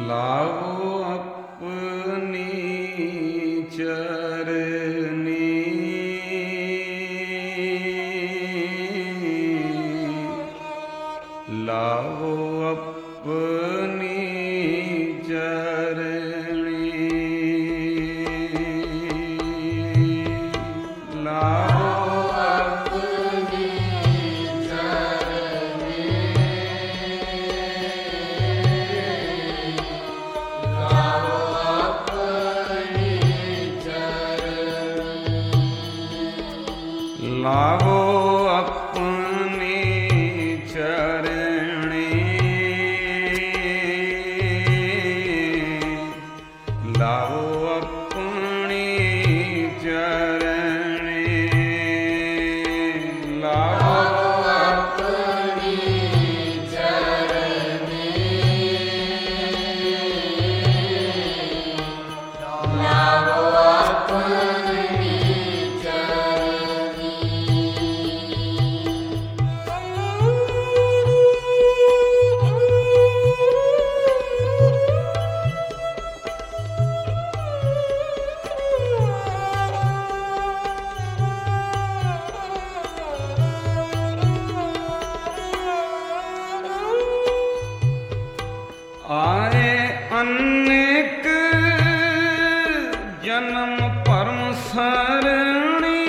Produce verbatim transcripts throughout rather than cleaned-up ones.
लावो अपनी चरनी, लावो अपनी चरनी, लावो अपनी चरनी, लावो अपनी चरनी, लावो अपनी चरनी, लावो अपनी चरनी, लावो अपनी चरनी, लावो अपनी आए अनेक जन्म परम सरणी,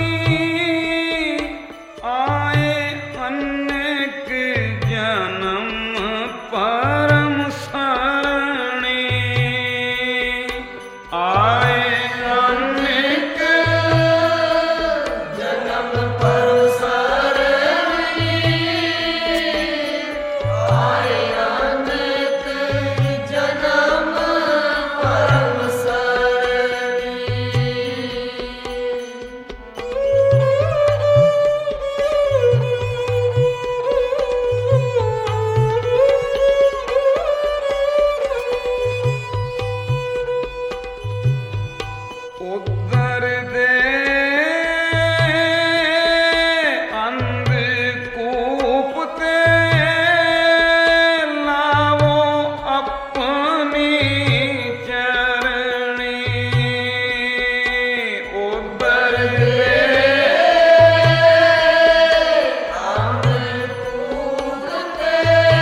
आए अनेक जन्म परम सरणी, आए अनेक जन्म परम सरणी, आए उद्धर दे अंधकूप ते, लावो अपनी चरनी, उद्धर दे अंधकूप ते,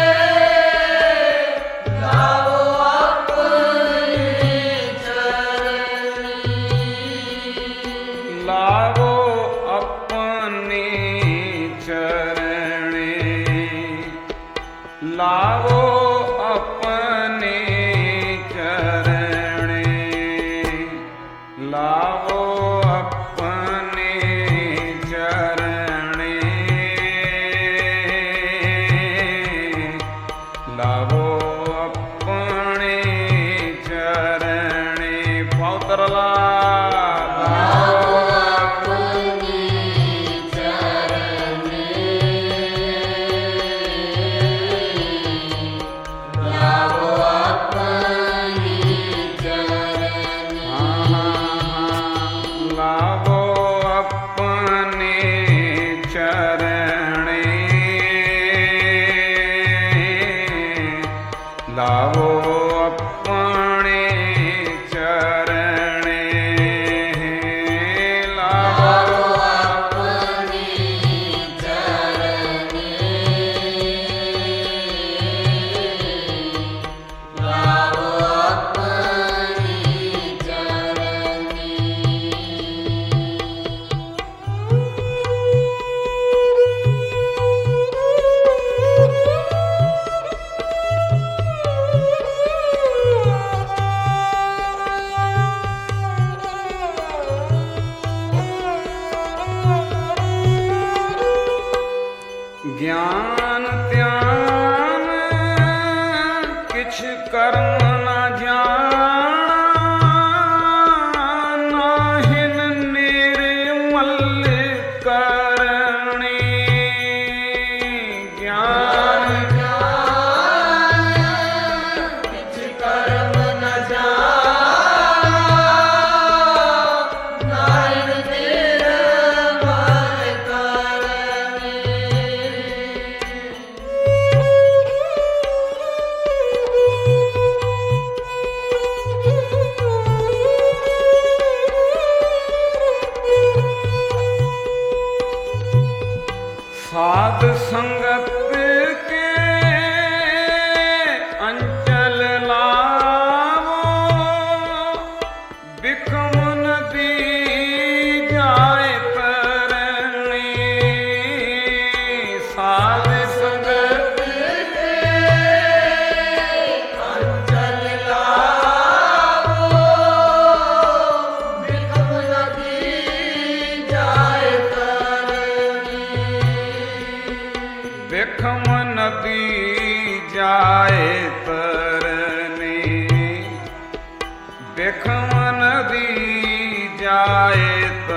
लावो अपनी चरनी, लावो अपनी चरनी, लावो अपनी चरनी, लावो अपनी चरनी, लावो अपनी चरनी, पौतरला लावो अपनी चरनी, लावो अपनी चरनी, लावो अपनी चरनी, लावो अपनी चरनी। ज्ञान ध्यान किछ कर्म न जाना, नाहिन निर्मल करणी, ज्ञान किछ कर्म न जाना, नाहिन निर्मल करणी, देखम नदी जाए तरने, देखम नदी जाए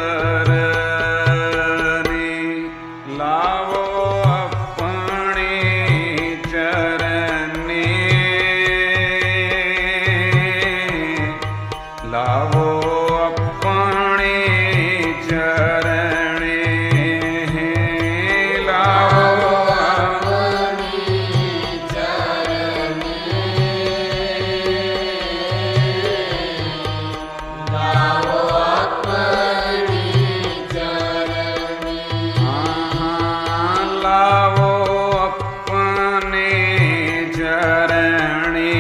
तरने, लावो अपने चरने, लावो अपने चरणे, लावो अपने चरणे, लावो अपने चरणे, हाँ, लावो अपने चरणे,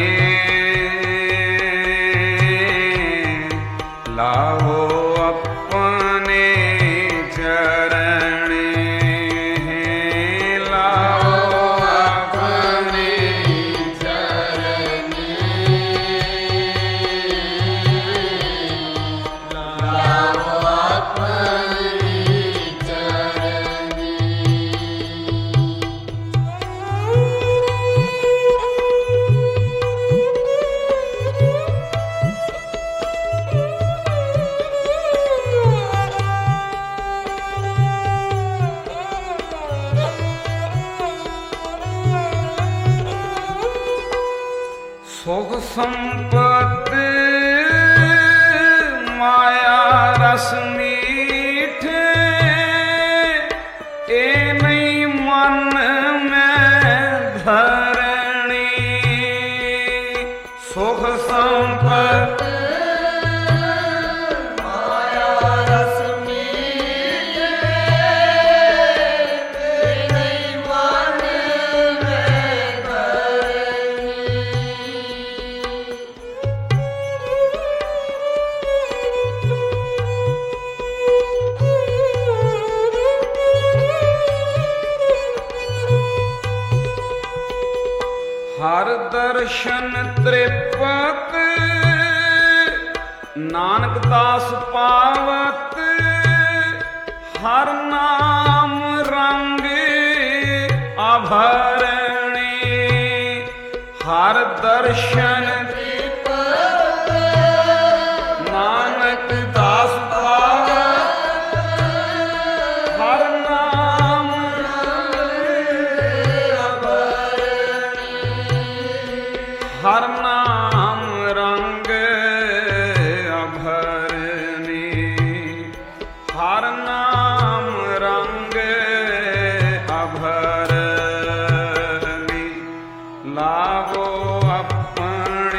लावो अपने चरणे, लावो अपने चरणे, लावो अपने चरणे। सुख संपत्ति माया रस मीठे, ए नहीं मन में धरणी, सुख संपत्ति माया रस मीठे, ए नहीं मन में धरणी, हर दर्शन त्रिपत नानक दास पावत, हर नाम रंग आभरणी, हर दर्शन त्रिपत नानक दास पावत, हर नाम हर नाम रंग अभरनी, हर नाम रंग अभरनी, लावो अपने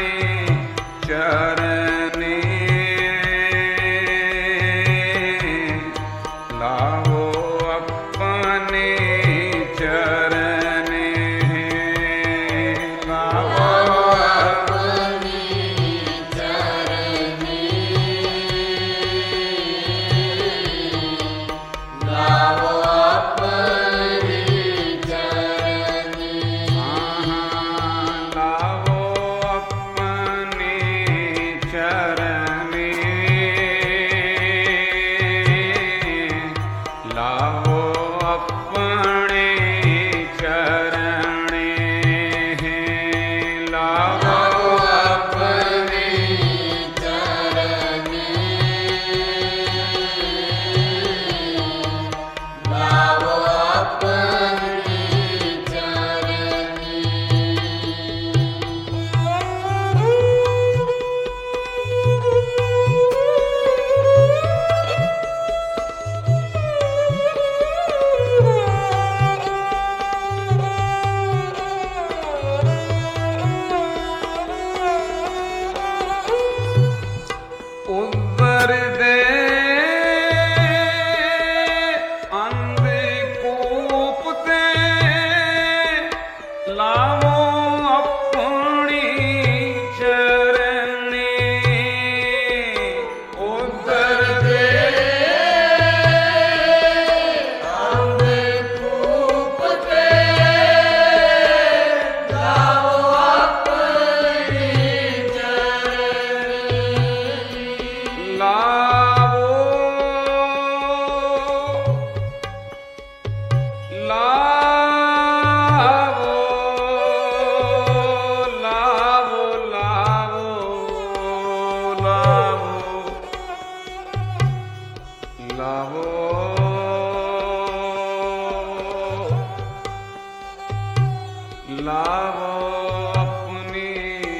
ਲਾਵੋ ਆਪਣੀ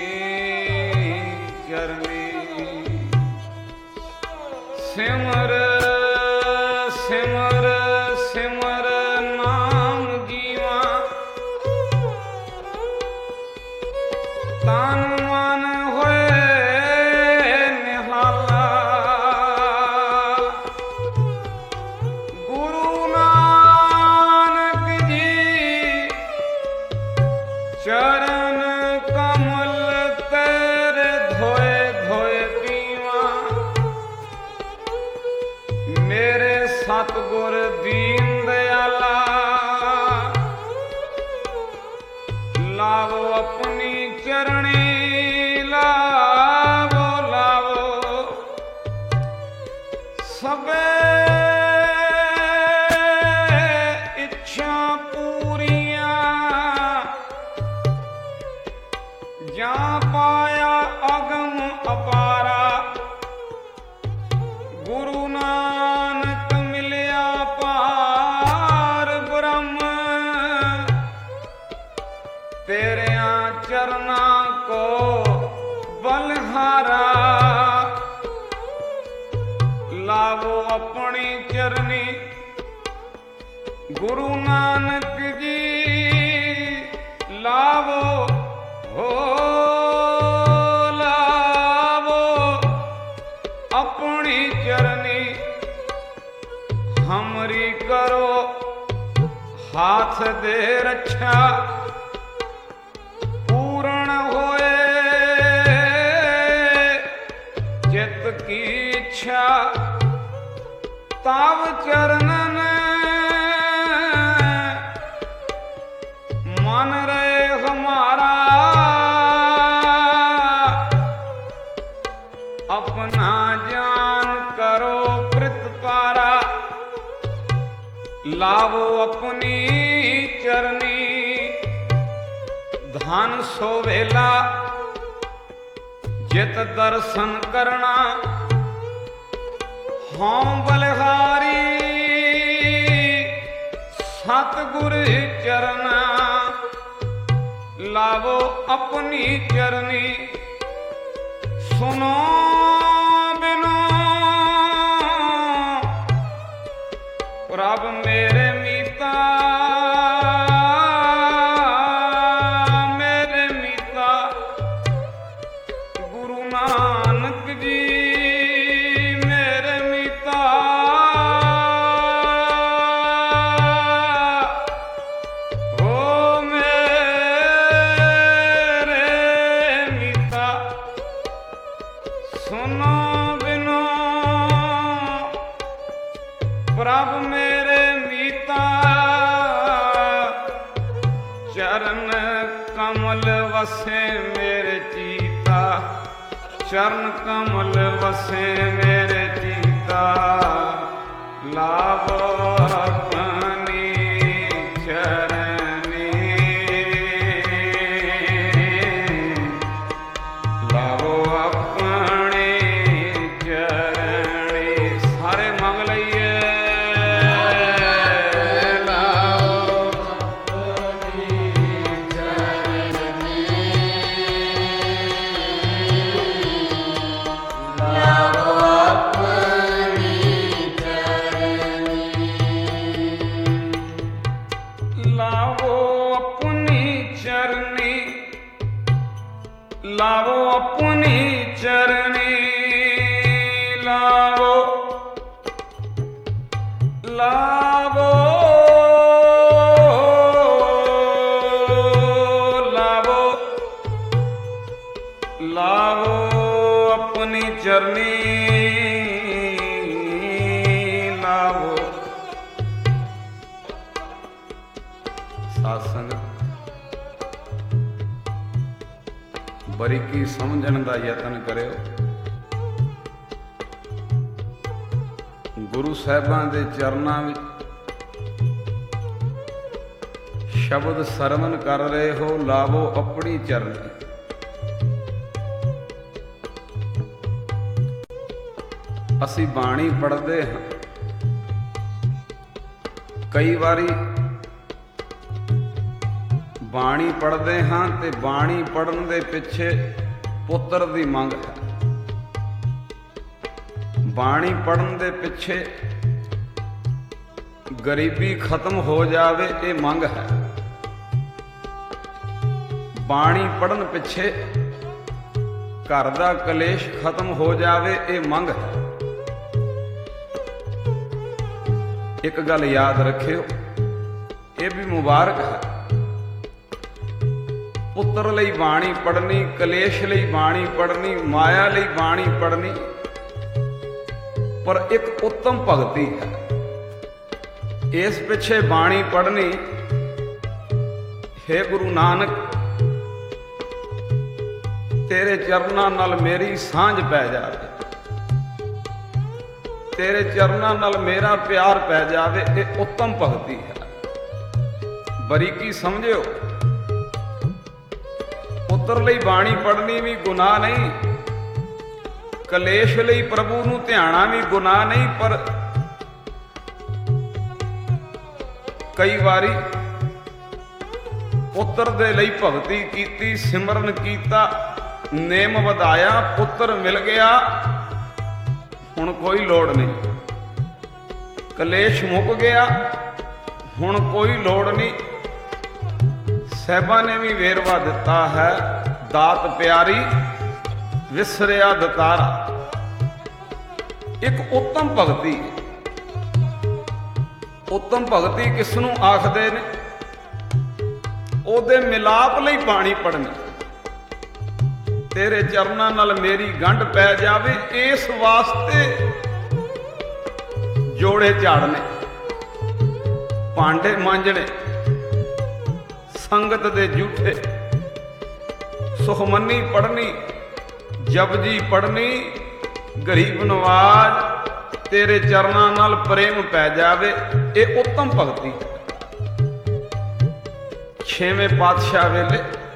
ਚਰਨੀ ਸਿਮਰ ਸਿਮਰ ਸਿਮਰ ਨਾਮ ਜੀਵਾ ਤਨ ਮਨ ਹੋਏ ਨਿਹਾਲਾ ਗੁਰੂ ਨਾਨਕ ਜੀ ਚਰਨ ਕਮਲ ਤੇਰੇ ਧੋਏ ਧੋਏ ਪੀਵਾ ਮੇਰੇ ਸਤਿਗੁਰ ਦੀਨ ਦਿਆਲਾ ਲਾਵੋ ਆਪਣੀ ਚਰਣੀ ਲਾਵੋ ਲਾਵੋ ਸਭੇ ਇੱਛਾ ਪੂਰੀਆਂ ਜਾਂ ਪਾਇਆ ਅਗਮ ਅਪਾਰਾ ਗੁਰੂ ਨਾਨਕ ਮਿਲਿਆ ਪਾਰ ਬ੍ਰਹਮ ਤੇਰਿਆਂ ਚਰਨਾਂ ਕੋ ਬਲਹਾਰਾ ਲਾਵੋ ਆਪਣੀ ਚਰਨੀ ਗੁਰੂ ਨਾਨਕ ਜੀ ਲਾਵੋ ਹੋ ਲਾਵੋ ਆਪਣੀ ਚਰਨੀ ਹਮਰੀ ਕਰੋ ਹਾਥ ਦੇ ਰੱਛਾ ਪੂਰਨ ਹੋਏ ਚਿਤ ਕੀ ਇੱਛਾ ਤਵ ਚਰਨਨ ਮਨ ਰਹੇ ਹਮਾਰਾ अपना जान करो प्रतिपारा लावो अपनी चरनी धन सोवेला जित दर्शन करना हों बलिहारी सतगुर चरना लावो अपनी चरनी सुनो बिनो प्रभ मेरे मीता मेरे मीता गुरु नानक जी मेरे मीता हो मेरे मीता सुनो बिनो प्रभ मेरे मीता चरण कमल वसे मेरे चीता चरण कमल वसे मेरे चीता लावो अपनी चरनी लावो अपनी चरनी सारे मंग लइए लावो अपनी चरनी लावो अपनी चरनी लावो लावो लावो लावो अपनी चरनी लावो साध संगत ਬਰੀਕੀ ਸਮਝਣ ਦਾ ਯਤਨ ਕਰਿਓ। ਗੁਰੂ ਸਾਹਿਬਾਂ ਦੇ ਚਰਨਾਂ ਵਿੱਚ ਸ਼ਬਦ ਸਰਵਨ ਕਰ ਰਹੇ ਹੋ, ਲਾਵੋ ਆਪਣੀ ਚਰਨੀ। ਅਸੀਂ ਬਾਣੀ ਪੜ੍ਹਦੇ ਹਾਂ, ਕਈ ਵਾਰੀ ਬਾਣੀ ਪੜ੍ਹਦੇ ਹਾਂ ਤੇ ਬਾਣੀ ਪੜ੍ਹਨ ਦੇ ਪਿੱਛੇ ਪੁੱਤਰ ਦੀ ਮੰਗ ਹੈ। ਬਾਣੀ ਪੜ੍ਹਨ ਦੇ ਪਿੱਛੇ ਗਰੀਬੀ ਖਤਮ ਹੋ ਜਾਵੇ, ਇਹ ਮੰਗ ਹੈ। ਬਾਣੀ ਪੜ੍ਹਨ ਪਿੱਛੇ ਘਰ ਦਾ ਕਲੇਸ਼ ਖਤਮ ਹੋ ਜਾਵੇ, ਇਹ ਮੰਗ ਹੈ। ਇੱਕ ਗੱਲ ਯਾਦ ਰੱਖਿਓ, ਇਹ ਵੀ ਮੁਬਾਰਕ ਹੈ। ਪੁੱਤਰ ਲਈ ਬਾਣੀ ਪੜ੍ਹਨੀ, ਕਲੇਸ਼ ਲਈ ਬਾਣੀ ਪੜ੍ਹਨੀ, ਮਾਇਆ ਲਈ ਬਾਣੀ ਪੜ੍ਹਨੀ, ਪਰ ਇੱਕ ਉੱਤਮ ਭਗਤੀ ਹੈ। ਇਸ ਪਿੱਛੇ ਬਾਣੀ ਪੜ੍ਹਨੀ, ਹੇ ਗੁਰੂ ਨਾਨਕ, ਤੇਰੇ ਚਰਨਾਂ ਨਾਲ ਮੇਰੀ ਸਾਂਝ ਪੈ ਜਾਵੇ, ਤੇਰੇ ਚਰਨਾਂ ਨਾਲ ਮੇਰਾ ਪਿਆਰ ਪੈ ਜਾਵੇ, ਇਹ ਉੱਤਮ ਭਗਤੀ ਹੈ। ਬਰੀਕੀ ਸਮਝਿਓ, ਪੁੱਤਰ ਲਈ ਬਾਣੀ ਪੜ੍ਹਨੀ ਵੀ ਗੁਨਾਹ ਨਹੀਂ, ਕਲੇਸ਼ ਲਈ ਪ੍ਰਭੂ ਨੂੰ ਧਿਆਣਾ ਵੀ ਗੁਨਾਹ ਨਹੀਂ, ਪਰ ਕਈ ਵਾਰੀ ਪੁੱਤਰ ਦੇ ਲਈ ਭਗਤੀ ਕੀਤੀ, ਸਿਮਰਨ ਕੀਤਾ, ਨੇਮ ਵਧਾਇਆ, ਪੁੱਤਰ ਮਿਲ ਗਿਆ, ਹੁਣ ਕੋਈ ਲੋੜ ਨਹੀਂ। ਕਲੇਸ਼ ਮੁੱਕ ਗਿਆ, ਹੁਣ ਕੋਈ ਲੋੜ ਨਹੀਂ। ਸਾਹਿਬਾਂ ਨੇ ਵੀ ਵੇਰਵਾ ਦਿੱਤਾ ਹੈ, ਦਾਤ ਪਿਆਰੀ ਵਿਸਰਿਆ ਦਤਾਰਾ। ਇੱਕ ਉੱਤਮ ਭਗਤੀ, ਉੱਤਮ ਭਗਤੀ ਕਿਸ ਨੂੰ ਆਖਦੇ ਨੇ? ਉਹਦੇ ਮਿਲਾਪ ਲਈ ਬਾਣੀ ਪੜ੍ਹਨੀ, ਤੇਰੇ ਚਰਨਾਂ ਨਾਲ ਮੇਰੀ ਗੰਢ ਪੈ ਜਾਵੇ, ਇਸ ਵਾਸਤੇ ਜੋੜੇ ਝਾੜਨੇ, ਭਾਂਡੇ ਮਾਂਜਣੇ, ਸੰਗਤ ਦੇ ਜੂਠੇ, ਸੁਖਮਨੀ ਪੜ੍ਹਨੀ, ਜਪਜੀ ਪੜ੍ਹਨੀ, ਗਰੀਬ ਨਵਾਜ਼, ਤੇਰੇ ਚਰਨਾਂ ਨਾਲ ਪ੍ਰੇਮ ਪੈ ਜਾਵੇ, ਇਹ ਉੱਤਮ ਭਗਤੀ ਹੈ। ਛੇਵੇਂ ਪਾਤਸ਼ਾਹ ਵੇਲੇ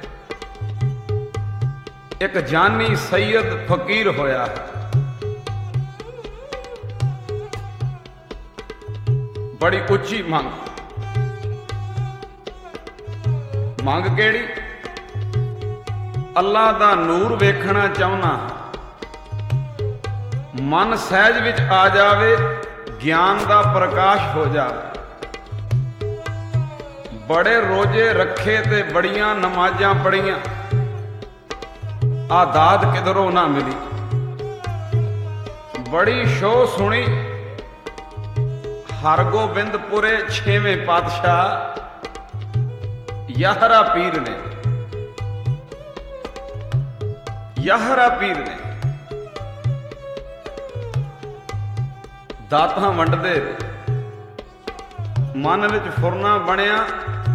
ਇੱਕ ਜਾਨੀ ਸੈਯਦ ਫਕੀਰ ਹੋਇਆ ਹੈ। ਬੜੀ ਉੱਚੀ ਮੰਗ। ਮੰਗ ਕਿਹੜੀ? ਅੱਲਾ ਦਾ ਨੂਰ ਵੇਖਣਾ ਚਾਹੁੰਦਾ, ਮਨ ਸਹਿਜ ਵਿੱਚ ਆ ਜਾਵੇ, ਗਿਆਨ ਦਾ ਪ੍ਰਕਾਸ਼ ਹੋ ਜਾਵੇ। ਬੜੇ ਰੋਜ਼ੇ ਰੱਖੇ ਤੇ ਬੜੀਆਂ ਨਮਾਜ਼ਾਂ ਪੜੀਆਂ, ਆ ਦਾਤ ਕਿਧਰੋਂ ਨਾ ਮਿਲੀ। ਬੜੀ ਸ਼ੋਅ ਸੁਣੀ, ਹਰਗੋਬਿੰਦਪੁਰੇ ਛੇਵੇਂ ਪਾਤਸ਼ਾਹ ਯਾਹਰਾ ਪੀਰ ਨੇ, ਯਾਹਰਾ ਪੀਰ ਨੇ ਦਾਤਾਂ ਵੰਡਦੇ, ਮਨ ਵਿੱਚ ਫੁਰਨਾ ਬਣਿਆ,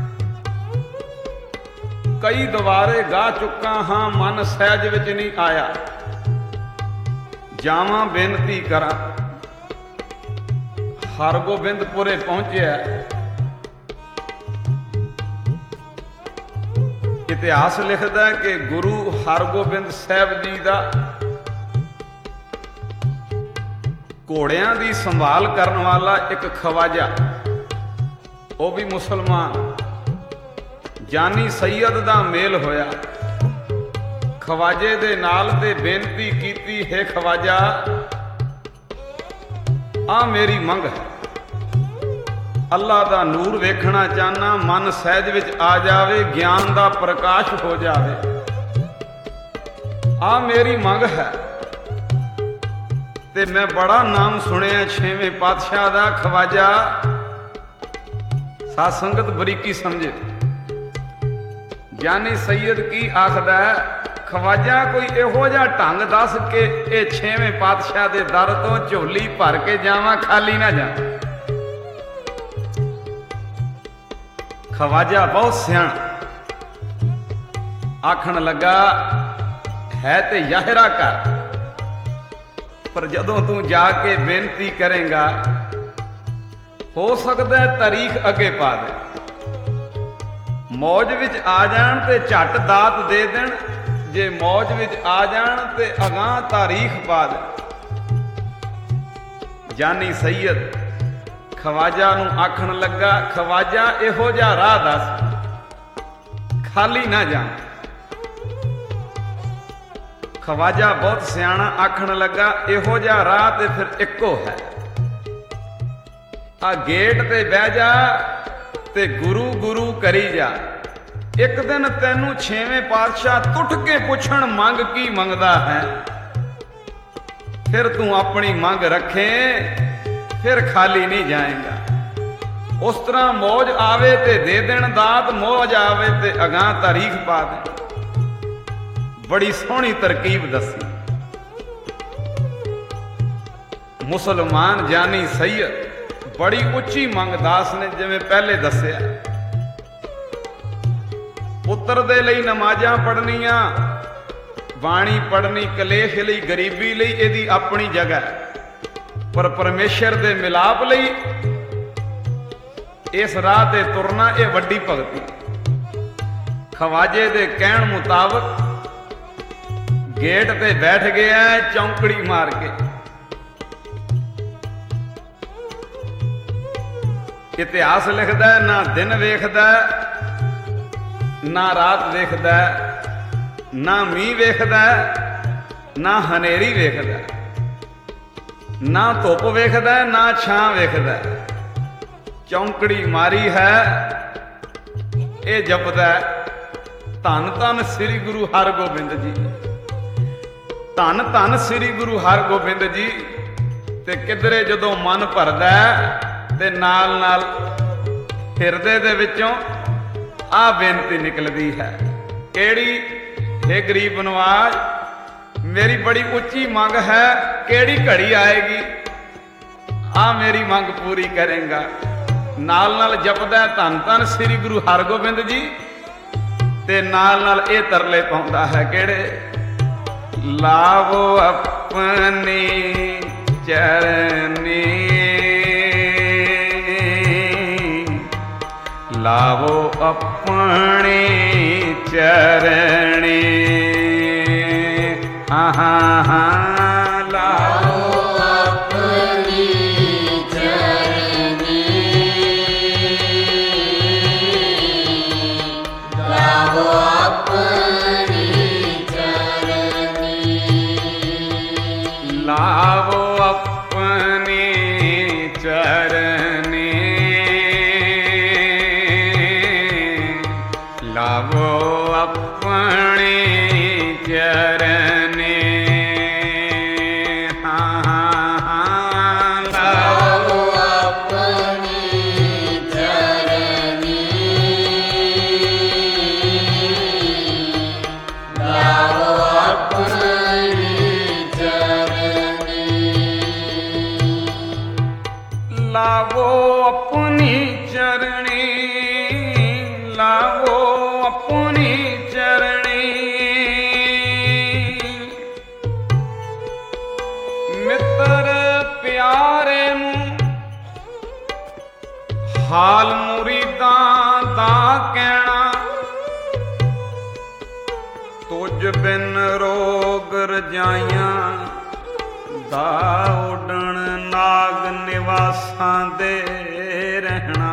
ਕਈ ਦੁਆਰੇ ਗਾ ਚੁੱਕਾ ਹਾਂ, ਮਨ ਸਹਿਜ ਵਿੱਚ ਨਹੀਂ ਆਇਆ, ਜਾਵਾਂ ਬੇਨਤੀ ਕਰਾਂ। ਹਰਗੋਬਿੰਦਪੁਰੇ ਪਹੁੰਚਿਆ। ਇਤਿਹਾਸ ਲਿਖਦਾ ਕਿ ਗੁਰੂ ਹਰਗੋਬਿੰਦ ਸਾਹਿਬ ਜੀ ਦਾ ਘੋੜਿਆਂ ਦੀ ਸੰਭਾਲ ਕਰਨ ਵਾਲਾ ਇੱਕ ਖਵਾਜਾ, ਉਹ ਵੀ ਮੁਸਲਮਾਨ, ਜਾਨੀ ਸੈਯਦ ਦਾ ਮੇਲ ਹੋਇਆ। ਖਵਾਜੇ ਦੇ ਨਾਲ ਤੇ ਬੇਨਤੀ ਕੀਤੀ, ਹੈ ਖਵਾਜਾ, ਆ ਮੇਰੀ ਮੰਗ ਹੈ, ਅੱਲਾ ਦਾ ਨੂਰ ਵੇਖਣਾ ਚਾਹਨਾ, ਮਨ ਸਹਿਜ ਵਿੱਚ ਆ ਜਾਵੇ, ਗਿਆਨ ਦਾ ਪ੍ਰਕਾਸ਼ ਹੋ ਜਾਵੇ, ਆ ਮੇਰੀ ਮੰਗ ਹੈ। ਤੇ ਮੈਂ ਬੜਾ ਨਾਮ ਸੁਣਿਆ ਛੇਵੇਂ ਪਾਤਸ਼ਾਹ ਦਾ ਖਵਾਜਾ। ਸਾਧ ਸੰਗਤ ਬਰੀਕੀ ਸਮਝੇ, ਜਾਨੀ ਸੈਯਦ ਕੀ ਆਖਦਾ? ਖਵਾਜਾ ਕੋਈ ਇਹੋ ਜਿਹਾ ਢੰਗ ਦੱਸ ਕਿ ਇਹ ਛੇਵੇਂ ਪਾਤਸ਼ਾਹ ਦੇ ਦਰ ਤੋਂ ਝੋਲੀ ਭਰ ਕੇ ਜਾਵਾਂ, ਖਾਲੀ ਨਾ ਜਾ। ਖਵਾਜਾ ਬਹੁਤ ਸਿਆਣਾ ਆਖਣ ਲੱਗਾ, ਹੈ ਤੇ ਯਾਹਰਾ ਕਰ, ਪਰ ਜਦੋਂ ਤੂੰ ਜਾ ਕੇ ਬੇਨਤੀ ਕਰੇਗਾ, ਹੋ ਸਕਦਾ ਤਾਰੀਖ ਅੱਗੇ ਪਾ ਦੇ। ਮੌਜ ਵਿੱਚ ਆ ਜਾਣ ਤੇ ਝੱਟ ਦਾਤ ਦੇ ਦੇਣ, ਜੇ ਮੌਜ ਵਿੱਚ ਆ ਜਾਣ ਤੇ ਅਗਾਂਹ ਤਾਰੀਖ ਪਾ ਦੇ। ਜਾਨੀ ਸੈਯਦ ਖਵਾਜਾ ਨੂੰ ਆਖਣ ਲੱਗਾ, ਖਵਾਜਾ ਇਹੋ ਜਿਹਾ ਰਾਹ ਦੱਸ ਖਾਲੀ ਨਾ ਜਾ। ਖਵਾਜਾ ਬਹੁਤ ਸਿਆਣਾ ਆਖਣ ਲੱਗਾ, ਇਹੋ ਜਿਹਾ ਰਾਹ ਤੇ ਫਿਰ ਇੱਕੋ ਹੈ, ਆ ਗੇਟ ਤੇ ਬਹਿ ਜਾ ਤੇ ਗੁਰੂ ਗੁਰੂ ਕਰੀ ਜਾ। ਇੱਕ ਦਿਨ ਤੈਨੂੰ ਛੇਵੇਂ ਪਾਤਸ਼ਾਹ ਟੁੱਟ ਕੇ ਪੁੱਛਣ ਮੰਗ ਕੀ ਮੰਗਦਾ ਹੈ, ਫਿਰ ਤੂੰ ਆਪਣੀ ਮੰਗ ਰੱਖੇ, ਫਿਰ ਖਾਲੀ ਨਹੀਂ ਜਾਏਗਾ। ਉਸ ਤਰ੍ਹਾਂ ਮੌਜ ਆਵੇ ਤੇ ਦੇ ਦੇਣ ਦਾਤ, ਮੌਜ ਆਵੇ ਤੇ ਅਗਾਂਹ ਤਾਰੀਖ ਪਾ ਦੇ। ਬੜੀ ਸੋਹਣੀ ਤਰਕੀਬ ਦੱਸੀ। ਮੁਸਲਮਾਨ ਜਾਨੀ ਸੈਯਦ ਬੜੀ ਉੱਚੀ ਮੰਗ ਦਾਸ ਨੇ, ਜਿਵੇਂ ਪਹਿਲੇ ਦੱਸਿਆ, ਪੁੱਤਰ ਦੇ ਲਈ ਨਮਾਜ਼ਾਂ ਪੜ੍ਹਨੀਆਂ, ਬਾਣੀ ਪੜ੍ਹਨੀ, ਕਲੇਸ਼ ਲਈ, ਗਰੀਬੀ ਲਈ ਇਹਦੀ ਆਪਣੀ ਜਗ੍ਹਾ, ਪਰ ਪਰਮੇਸ਼ਰ ਦੇ ਮਿਲਾਪ ਲਈ ਇਸ ਰਾਹ ਤੇ ਤੁਰਨਾ ਇਹ ਵੱਡੀ ਭਗਤੀ। ਖਵਾਜੇ ਦੇ ਕਹਿਣ ਮੁਤਾਬਕ ਗੇਟ ਤੇ ਬੈਠ ਗਿਆ ਚੌਂਕੜੀ ਮਾਰ ਕੇ। ਇਤਿਹਾਸ ਲਿਖਦਾ, ਨਾ ਦਿਨ ਵੇਖਦਾ, ਨਾ ਰਾਤ ਵੇਖਦਾ, ਨਾ ਮੀਂਹ ਵੇਖਦਾ, ਨਾ ਹਨੇਰੀ ਵੇਖਦਾ, ਨਾ ਧੁੱਪ ਵੇਖਦਾ, ਨਾ ਛਾਂ ਵੇਖਦਾ। ਚੌਂਕੜੀ ਮਾਰੀ ਹੈ, ਇਹ ਜਪਦਾ ਧੰਨ ਧੰਨ ਸ੍ਰੀ ਗੁਰੂ ਹਰਗੋਬਿੰਦ ਜੀ, ਧੰਨ ਧੰਨ ਸ੍ਰੀ ਗੁਰੂ ਹਰਗੋਬਿੰਦ ਜੀ। ਤੇ ਕਿਧਰੇ ਜਦੋਂ ਮਨ ਭਰਦਾ ਤੇ ਨਾਲ ਨਾਲ ਹਿਰਦੇ ਦੇ ਵਿੱਚੋਂ ਆ ਬੇਨਤੀ ਨਿਕਲਦੀ ਹੈ, ਕਿਹੜੀ? हे ਗਰੀਬ ਨਵਾਜ, ਮੇਰੀ ਬੜੀ ਉੱਚੀ ਮੰਗ ਹੈ, ਕਿਹੜੀ ਘੜੀ ਆਏਗੀ ਆ ਮੇਰੀ ਮੰਗ ਪੂਰੀ ਕਰੇਗਾ। ਨਾਲ ਨਾਲ ਜਪਦਾ ਧੰਨ ਧੰਨ ਸ੍ਰੀ ਗੁਰੂ ਹਰਗੋਬਿੰਦ ਜੀ, ਤੇ ਨਾਲ ਨਾਲ ਇਹ ਤਰਲੇ ਪਾਉਂਦਾ ਹੈ, ਕਿਹੜੇ? ਲਾਵੋ ਆਪਣੀ ਚਰਨੀ, ਲਾਵੋ ਆਪਣੀ ਚਰਣੀ, ਹਾਂ ਹਾਂ ਹਾਂ, ਲਾਵੋ ਆਪਣੀ ਚਰਨੀ, ਲਾਵੋ ਆਪਣੀ ਚਰਨੀ, ਲਾਵੋ ਆਪਣੀ ਚਰਨੀ, ਲਾਵੋ ਆਪਣੀ ਚਰਨੀ, ਹਾਂ ਹਾਂ ਹਾਂ, ਲਾਵੋ ਆਪਣੀ ਚਰਨੀ, ਲਾਵੋ ਆਪਣੀ ਚਰਨੀ, ਲਾਵੋ ਆਪਣੀ ਚਰਣੀ, ਲਾਵੋ ਆਪਣੀ ਚਰਣੀ। ਮਿੱਤਰ ਪਿਆਰੇ ਨੂੰ ਹਾਲ ਮੁਰੀਦਾਂ ਦਾ ਕਹਿਣਾ, ਤੁਝ ਬਿਨ ਰੋਗ ਰਜਾਈਆਂ ਦਾ ਉੱਡਣ, ਨਾਗ ਨਿਵਾਸਾਂ ਦੇ ਰਹਿਣਾ।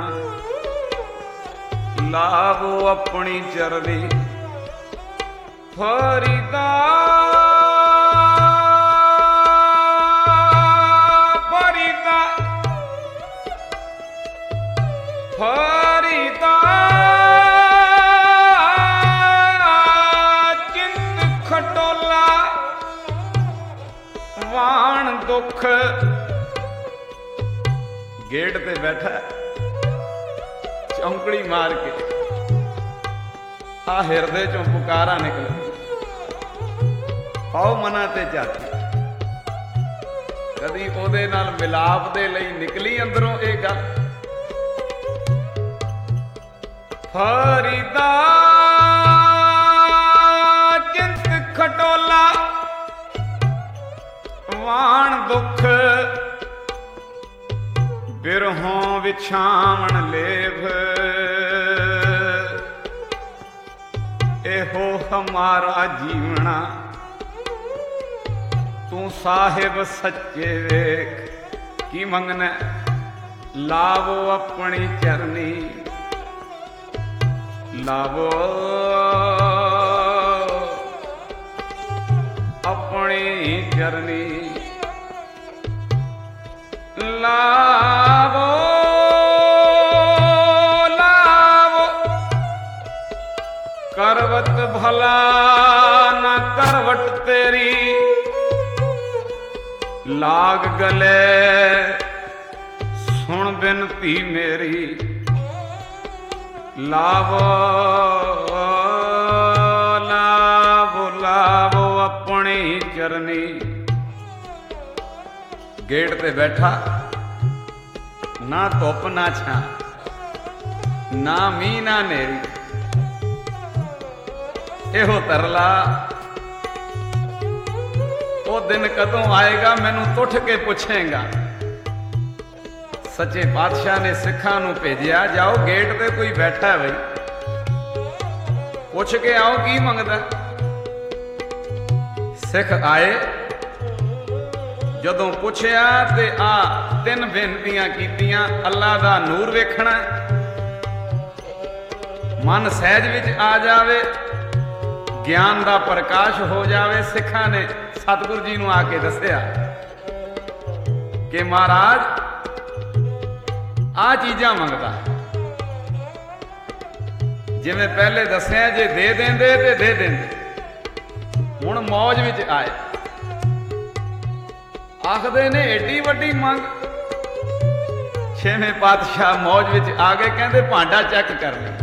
ਲਾਵੋ ਆਪਣੀ ਚਰਨੀ, ਫਰੀਦਾ ਫਰੀਦਾ ਫਰੀਦਾ ਚਿੰਤ ਖਟੋਲਾ ਵਾਣ ਦੁੱਖ। ਗੇਟ ਤੇ ਬੈਠਾ ਚੌਂਕੜੀ ਮਾਰ ਕੇ, ਆ ਹਿਰਦੇ ਚੋਂ ਪੁਕਾਰਾ ਨਿਕਲਦੀ, ਆਓ ਮਨਾਂ ਤੇ ਝਾਤੀ। ਕਦੀ ਉਹਦੇ ਨਾਲ ਮਿਲਾਪ ਦੇ ਲਈ ਨਿਕਲੀ ਅੰਦਰੋਂ ਇਹ ਗੱਲ, ਫਰੀਦਾ ਚਿੰਤ ਖਟੋਲਾ ਵਾਣ ਦੁੱਖ, ਬਿਰਹੋਂ ਵਿਛਾਵਣ ਲੇਭ, ਇਹੋ ਹਮਾਰਾ ਜੀਵਣਾ। ਤੂੰ ਸਾਹਿਬ ਸੱਚੇ ਵੇਖ ਕੀ ਮੰਗਣਾ, ਲਾਵੋ ਆਪਣੀ ਚਰਨੀ, ਲਾਵੋ ਆਪਣੀ ਚਰਨੀ, ਲਾਵੋ ਲਾਵੋ ਕਰਵਤ ਭਲਾ ਨਾ ਕਰਵਟ ਤੇਰੀ, ਲਾਗ ਗਲੇ ਸੁਣ ਬਿਨਤੀ ਮੇਰੀ, ਲਾਵੋ ਲਾਵੋ ਲਾਵੋ ਆਪਣੀ ਚਰਨੀ। ਗੇਟ ਤੇ ਬੈਠਾ, ਨਾ ਧੁੱਪ ਨਾ ਛਾਂ, ਨਾ ਮੀਂਹ ਨਾ ਨੇਰੀ, ਇਹੋ ਤਰਲਾ ਉਹ ਦਿਨ ਕਦੋਂ ਆਏਗਾ ਮੈਨੂੰ ਟੁੱਟ ਕੇ ਪੁੱਛੇਗਾ। ਸੱਚੇ ਪਾਤਸ਼ਾਹ ਨੇ ਸਿੱਖਾਂ ਨੂੰ ਭੇਜਿਆ, ਜਾਓ ਗੇਟ ਤੇ ਕੋਈ ਬੈਠਾ ਹੈ ਬਈ, ਪੁੱਛ ਕੇ ਆਓ ਕੀ ਮੰਗਦਾ। ਸਿੱਖ ਆਏ, ਜਦੋਂ ਪੁੱਛਿਆ ਤੇ ਆ ਤਿੰਨ ਬੇਨਤੀਆਂ ਕੀਤੀਆਂ। ਅੱਲਾ ਦਾ ਨੂਰ ਵੇਖਣਾ, ਮਨ ਸਹਿਜ ਵਿੱਚ ਆ ਜਾਵੇ, ਗਿਆਨ ਦਾ ਪ੍ਰਕਾਸ਼ ਹੋ ਜਾਵੇ। ਸਿੱਖਾਂ ਨੇ ਸਤਿਗੁਰੂ ਜੀ ਨੂੰ ਆ ਕੇ ਦੱਸਿਆ ਕਿ ਮਹਾਰਾਜ ਆ ਚੀਜ਼ਾਂ ਮੰਗਦਾ, ਜਿਵੇਂ ਪਹਿਲੇ ਦੱਸਿਆ ਜੇ ਦੇ ਦਿੰਦੇ ਤੇ ਦੇ ਦਿੰਦੇ। ਹੁਣ ਮੌਜ ਵਿੱਚ ਆਏ, ਆਖਦੇ ਨੇ ਏਡੀ ਵੱਡੀ ਮੰਗ। ਛੇਵੇਂ ਪਾਤਸ਼ਾਹ ਮੌਜ ਵਿੱਚ ਆ ਗਏ, ਕਹਿੰਦੇ ਭਾਂਡਾ ਚੈੱਕ ਕਰ ਲੈ।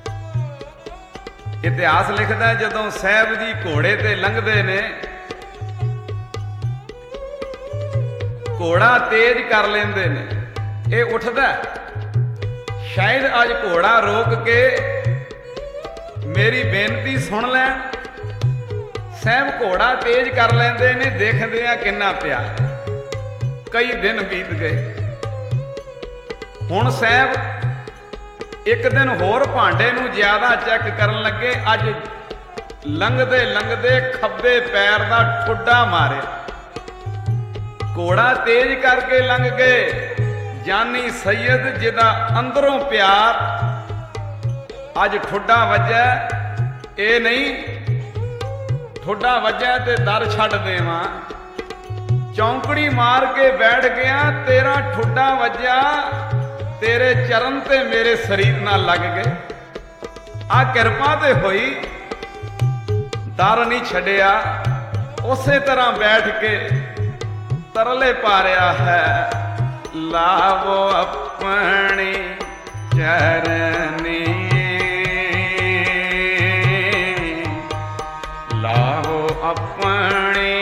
ਇਤਿਹਾਸ ਲਿਖਦਾ ਜਦੋਂ ਸਾਹਿਬ ਜੀ ਘੋੜੇ ਤੇ ਲੰਘਦੇ ਨੇ, ਘੋੜਾ ਤੇਜ਼ ਕਰ ਲੈਂਦੇ ਨੇ, ਇਹ ਉੱਠਦਾ। ਸ਼ਾਇਦ ਅੱਜ ਘੋੜਾ ਰੋਕ ਕੇ ਮੇਰੀ ਬੇਨਤੀ ਸੁਣ ਲੈਣ। ਸਾਹਿਬ ਘੋੜਾ ਤੇਜ਼ ਕਰ ਲੈਂਦੇ ਨੇ, ਦੇਖਦੇ ਆ ਕਿੰਨਾ ਪਿਆਰ। ਕਈ ਦਿਨ ਬੀਤ ਗਏ। ਹੁਣ ਸਾਹਿਬ ਇੱਕ ਦਿਨ ਹੋਰ ਭਾਂਡੇ ਨੂੰ ਜ਼ਿਆਦਾ ਚੈੱਕ ਕਰਨ ਲੱਗੇ। ਅੱਜ ਲੰਘਦੇ ਲੰਘਦੇ ਖੱਬੇ ਪੈਰ ਦਾ ਠੁੱਡਾ ਮਾਰਿਆ। ਘੋੜਾ ਤੇਜ਼ ਕਰਕੇ ਲੰਘ ਗਏ। ਜਾਨੀ ਸੈਯਦ ਜਿਹਦਾ ਅੰਦਰੋਂ ਪਿਆਰ, ਅੱਜ ਠੁੱਡਾ ਵੱਜਾ। ਇਹ ਨਹੀਂ ਠੁੱਡਾ ਵੱਜਾ ਤੇ ਦਰ ਛੱਡ ਦੇਵਾਂ। ਚੌਂਕੜੀ ਮਾਰ ਕੇ ਬੈਠ ਗਿਆ, ਤੇਰਾ ਠੁੱਡਾ ਵੱਜਾ, ਤੇਰੇ ਚਰਨ ਤੇ ਮੇਰੇ ਸਰੀਰ ਨਾਲ ਲੱਗ ਗਏ। ਆ ਕਿਰਪਾ ਤੇ ਹੋਈ, ਦਰ ਨਹੀਂ ਛੱਡਿਆ। ਉਸੇ ਤਰ੍ਹਾਂ ਬੈਠ ਕੇ ਤਰਲੇ ਪਾ ਰਿਹਾ ਹੈ, ਲਾਵੋ ਆਪਣੀ ਚਰਨੀ, ਲਾਵੋ ਆਪਣੀ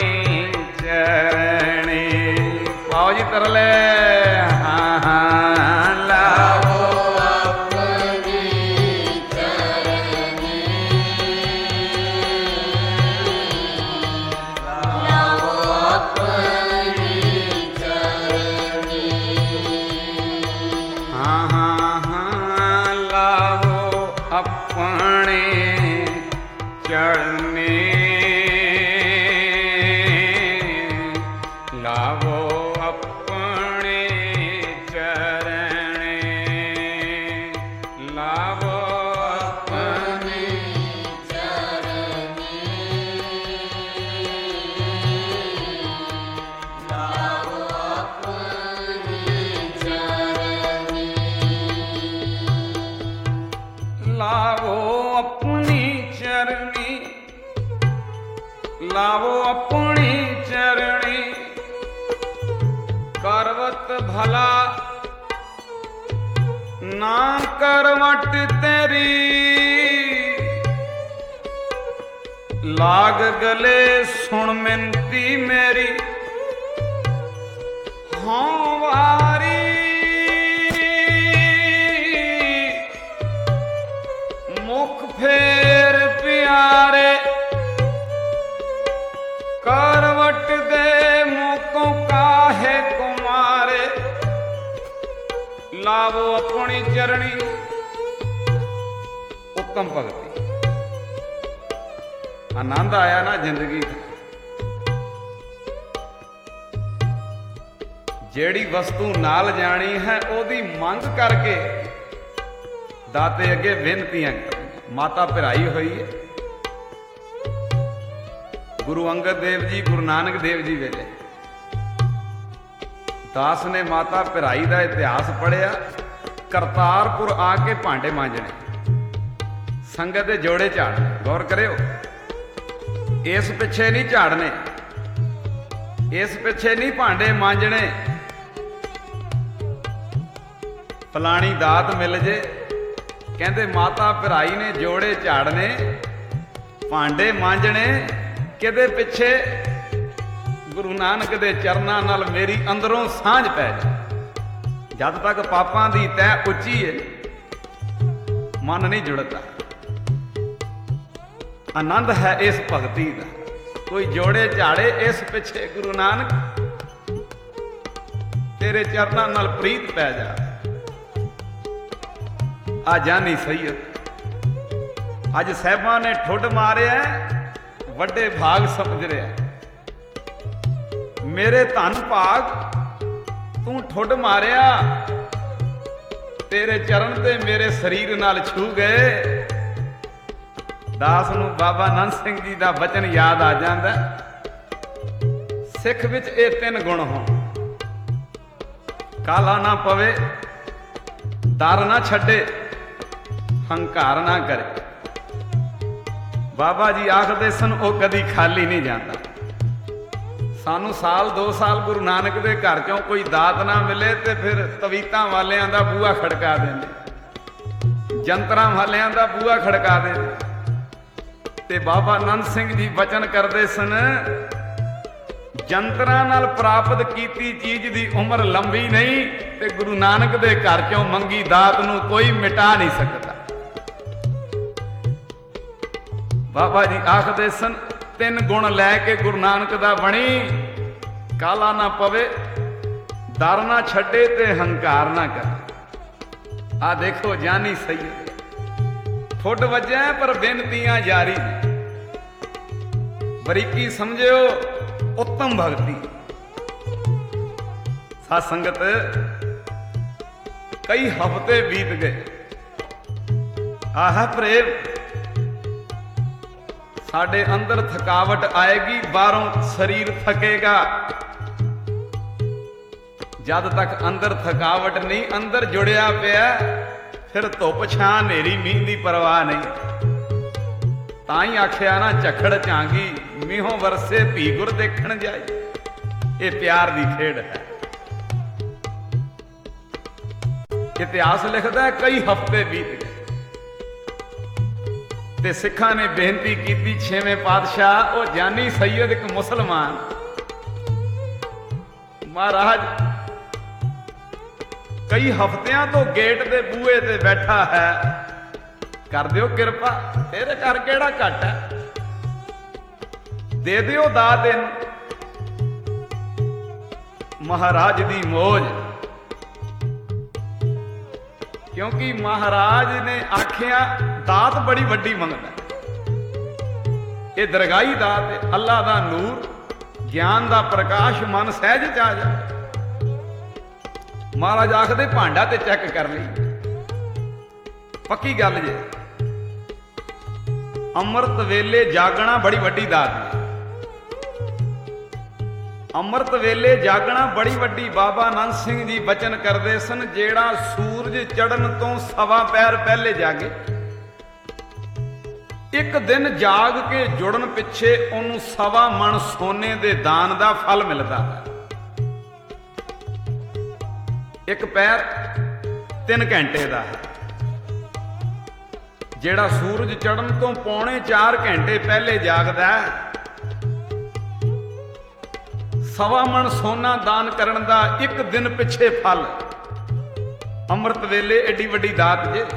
ਚਰਨੀ। ਪਾਓ ਜੀ ਤਰਲੇ, ਹਾਂ ਹਾਂ ਲਾਵੋ ਆਪਣੀ ਚਰਨੀ, ਲਾਵੋ ਆਪਣੀ ਚਰਨੀ, ਹਾਂ ਹਾਂ ਹਾਂ ਲਾਵੋ ਆਪਣੀ ਚਰਨੀ, ਲਾਵੋ ਆਪਣੀ ਚਰਨੀ, ਲਾਵੋ ਆਪਣੀ ਚਰਨੀ, ਲਾਵੋ ਆਪਣੀ ਚਰਨੀ, ਲਾਵੋ ਆਪਣੀ ਚਰਨੀ, ਲਾਵੋ ਆਪਣੀ ਚਰਣੀ। ਕਰਵਤ ਭਲਾ ਨਾ ਕਰਵਟ ਤੇਰੀ, ਲਾਗ ਗਲੇ ਸੁਣ ਮਿੰਤੀ ਮੇਰੀ। ਹਾਂ ਵਾਰੀ ਮੁਖ ਫੇਰ ਪਿਆਰੇ, ਕਰਵਟ ਦੇ ਮੁਕੋਂ ਕਾਹੇ ਕੁਮਾਰੇ। ਲਾਵੋ ਆਪਣੀ ਚਰਣੀ। ਉੱਤਮ ਭਗਤੀ, ਆਨੰਦ ਆਇਆ ਨਾ ਜ਼ਿੰਦਗੀ। ਜਿਹੜੀ ਵਸਤੂ ਨਾਲ ਜਾਣੀ ਹੈ ਉਹਦੀ ਮੰਗ ਕਰਕੇ ਦਾਤੇ ਅੱਗੇ ਬੇਨਤੀਆਂ ਕਰਨੀਆਂ। ਮਾਤਾ ਭਿਰਾਈ ਹੋਈ ਹੈ। ਗੁਰੂ ਅੰਗਦ ਦੇਵ ਜੀ, ਗੁਰੂ ਨਾਨਕ ਦੇਵ ਜੀ ਵੇਲੇ ਦਾਸ ਨੇ ਮਾਤਾ ਭਿਰਾਈ ਦਾ ਇਤਿਹਾਸ ਪੜ੍ਹਿਆ। ਕਰਤਾਰਪੁਰ ਆ ਕੇ ਭਾਂਡੇ ਮਾਂਜਣੇ, ਸੰਗਤ ਦੇ ਜੋੜੇ ਝਾੜਨੇ। ਗੌਰ ਕਰਿਓ, ਇਸ ਪਿੱਛੇ ਨਹੀਂ ਝਾੜਨੇ, ਇਸ ਪਿੱਛੇ ਨਹੀਂ ਭਾਂਡੇ ਮਾਂਜਣੇ ਫਲਾਣੀ ਦਾਤ ਮਿਲ ਜੇ। ਕਹਿੰਦੇ ਮਾਤਾ ਭਿਰਾਈ ਨੇ ਜੋੜੇ ਝਾੜਨੇ, ਭਾਂਡੇ ਮਾਂਜਣੇ, ਕਿਹਦੇ ਪਿੱਛੇ? ਗੁਰੂ ਨਾਨਕ ਦੇ ਚਰਨਾਂ ਨਾਲ ਮੇਰੀ ਅੰਦਰੋਂ ਸਾਂਝ ਪੈ ਜਾ। ਜਦ ਤੱਕ ਪਾਪਾਂ ਦੀ ਤਹਿ ਉੱਚੀ ਹੈ, ਮਨ ਨਹੀਂ ਜੁੜਦਾ। ਆਨੰਦ ਹੈ ਇਸ ਭਗਤੀ ਦਾ। ਕੋਈ ਜੋੜੇ ਝਾੜੇ ਇਸ ਪਿੱਛੇ, ਗੁਰੂ ਨਾਨਕ ਤੇਰੇ ਚਰਨਾਂ ਨਾਲ ਪ੍ਰੀਤ ਪੈ ਜਾ। ਆ ਜਾਨੀ ਸੈਯਦ ਅੱਜ ਸਾਹਿਬਾਂ ਨੇ ਠੁੱਡ ਮਾਰਿਆ, ਵੱਡੇ ਭਾਗ ਸਮਝ ਰਿਹਾ। ਮੇਰੇ ਧਨ ਭਾਗ ਤੂੰ ਠੁੱਡ ਮਾਰਿਆ, ਤੇਰੇ ਚਰਨ ਤੇ ਮੇਰੇ ਸਰੀਰ ਨਾਲ ਛੂ ਗਏ। ਦਾਸ ਨੂੰ ਬਾਬਾ ਆਨੰਦ ਸਿੰਘ ਜੀ ਦਾ ਬਚਨ ਯਾਦ ਆ ਜਾਂਦਾ, ਸਿੱਖ ਵਿੱਚ ਇਹ ਤਿੰਨ ਗੁਣ ਹੋਣ। ਕਾਲਾ ਨਾ ਪਵੇ, ਡਰ ਨਾ ਛੱਡੇ, ਹੰਕਾਰ ਨਾ ਕਰੇ। ਬਾਬਾ ਜੀ ਆਖਦੇ ਸਨ ਉਹ ਕਦੀ ਖਾਲੀ ਨਹੀਂ ਜਾਂਦਾ। ਸਾਨੂੰ ਸਾਲ ਦੋ ਸਾਲ ਗੁਰੂ ਨਾਨਕ ਦੇ ਘਰ ਚੋਂ ਕੋਈ ਦਾਤ ਨਾ ਮਿਲੇ ਤੇ ਫਿਰ ਤਵੀਤਾਂ ਵਾਲਿਆਂ ਦਾ ਬੂਹਾ ਖੜਕਾ ਦਿੰਦੇ, ਜੰਤਰਾਂ ਵਾਲਿਆਂ ਦਾ ਬੂਹਾ ਖੜਕਾ ਦਿੰਦੇ। ਤੇ ਬਾਬਾ ਆਨੰਦ ਸਿੰਘ ਜੀ ਬਚਨ ਕਰਦੇ ਸਨ, ਜੰਤਰਾਂ ਨਾਲ ਪ੍ਰਾਪਤ ਕੀਤੀ ਚੀਜ਼ ਦੀ ਉਮਰ ਲੰਬੀ ਨਹੀਂ, ਤੇ ਗੁਰੂ ਨਾਨਕ ਦੇ ਘਰ ਚੋਂ ਮੰਗੀ ਦਾਤ ਨੂੰ ਕੋਈ ਮਿਟਾ ਨਹੀਂ ਸਕਦਾ। ਬਾਬਾ ਜੀ ਆਖਦੇ ਸਨ, ਤਿੰਨ ਗੁਣ ਲੈ ਕੇ ਗੁਰੂ ਨਾਨਕ ਦਾ ਬਣੀ। ਕਾਲਾ ਨਾ ਪਵੇ, ਡਰ ਨਾ ਛੱਡੇ, ਤੇ ਹੰਕਾਰ ਨਾ ਕਰੇ। ਆ ਦੇਖੋ ਜਾਨੀ ਸੈਯਦ ਠੁੱਡ ਵੱਜਿਆ, ਪਰ ਬੇਨਤੀਆਂ ਜਾਰੀ। ਬਰੀਕੀ ਸਮਝਿਓ, ਉੱਤਮ ਭਗਤੀ। ਸਾਧ ਸੰਗਤ ਕਈ ਹਫ਼ਤੇ ਬੀਤ ਗਏ। ਆਹ ਪ੍ਰੇਮ ਸਾਡੇ ਅੰਦਰ ਥਕਾਵਟ ਆਏਗੀ, ਬਾਹਰੋਂ ਸਰੀਰ ਥਕੇਗਾ। ਜਦ ਤੱਕ ਅੰਦਰ ਥਕਾਵਟ ਨਹੀਂ, ਅੰਦਰ ਜੁੜਿਆ ਪਿਆ, ਫਿਰ ਧੁੱਪ ਛਾਂ ਹਨੇਰੀ ਮੀਂਹ ਦੀ ਪਰਵਾਹ ਨਹੀਂ। ਤਾਂ ਹੀ ਆਖਿਆ ਨਾ, ਝਖੜ ਝਾਂਗੀ ਮੀਂਹੋਂ ਵਰਸੇ ਭੀ ਗੁਰ ਦੇਖਣ ਜਾਈ। ਇਹ ਪਿਆਰ ਦੀ ਖੇਡ ਹੈ। ਇਤਿਹਾਸ ਲਿਖਦਾ ਕਈ ਹਫ਼ਤੇ ਬੀਤ ਗਏ ਤੇ ਸਿੱਖਾਂ ਨੇ ਬੇਨਤੀ ਕੀਤੀ, ਛੇਵੇਂ ਪਾਤਸ਼ਾਹ ਉਹ ਜਾਨੀ ਸੈਯਦ ਇੱਕ ਮੁਸਲਮਾਨ ਮਹਾਰਾਜ ਕਈ ਹਫ਼ਤਿਆਂ ਤੋਂ ਗੇਟ ਦੇ ਬੂਹੇ ਤੇ ਬੈਠਾ ਹੈ, ਕਰ ਦਿਓ ਕਿਰਪਾ। ਤੇਰੇ ਘਰ ਕਿਹੜਾ ਘੱਟ ਹੈ, ਦੇ ਦਿਓ ਦਾਤ ਇਹਨੂੰ। ਮਹਾਰਾਜ ਦੀ ਮੌਜ, ਕਿਉਂਕਿ ਮਹਾਰਾਜ ਨੇ ਆਖਿਆ ਦਾਤ ਬੜੀ ਵੱਡੀ ਮੰਗਦਾ। ਇਹ ਦਰਗਾਹੀ ਦਾਤ ਹੈ, ਅੱਲਾ ਦਾ ਨੂਰ, ਗਿਆਨ ਦਾ ਪ੍ਰਕਾਸ਼, ਮਨ ਸਹਿਜ ਚ ਆ ਜਾ। ਮਹਾਰਾਜ ਆਖਦੇ ਭਾਂਡਾ ਤੇ ਚੈੱਕ ਕਰ ਲਈ, ਪੱਕੀ ਗੱਲ ਜੇ। ਅੰਮ੍ਰਿਤ ਵੇਲੇ ਜਾਗਣਾ ਬੜੀ ਵੱਡੀ ਦਾਤ ਹੈ। ਅੰਮ੍ਰਿਤ ਵੇਲੇ ਜਾਗਣਾ ਬੜੀ ਵੱਡੀ। ਬਾਬਾ ਆਨੰਦ ਸਿੰਘ ਜੀ ਬਚਨ ਕਰਦੇ ਸਨ, ਜਿਹੜਾ ਸੂਰਜ ਚੜ੍ਹਨ ਤੋਂ ਸਵਾ ਪੈਰ ਪਹਿਲੇ ਜਾਗੇ, ਇੱਕ ਦਿਨ ਜਾਗ ਕੇ ਜੁੜਨ ਪਿੱਛੇ ਉਹਨੂੰ ਸਵਾ ਮਣ ਸੋਨੇ ਦੇ ਦਾਨ ਦਾ ਫਲ ਮਿਲਦਾ ਹੈ। ਇੱਕ ਪੈਰ ਤਿੰਨ ਘੰਟੇ ਦਾ ਹੈ। ਜਿਹੜਾ ਸੂਰਜ ਚੜ੍ਹਨ ਤੋਂ ਪੌਣੇ ਚਾਰ ਘੰਟੇ ਪਹਿਲੇ ਜਾਗਦਾ ਹੈ, ਸਵਾ ਮਣ ਸੋਨਾ ਦਾਨ ਕਰਨ ਦਾ ਇੱਕ ਦਿਨ ਪਿੱਛੇ ਫਲ। ਅੰਮ੍ਰਿਤ ਵੇਲੇ ਐਡੀ ਵੱਡੀ ਦਾਤ ਜੇ,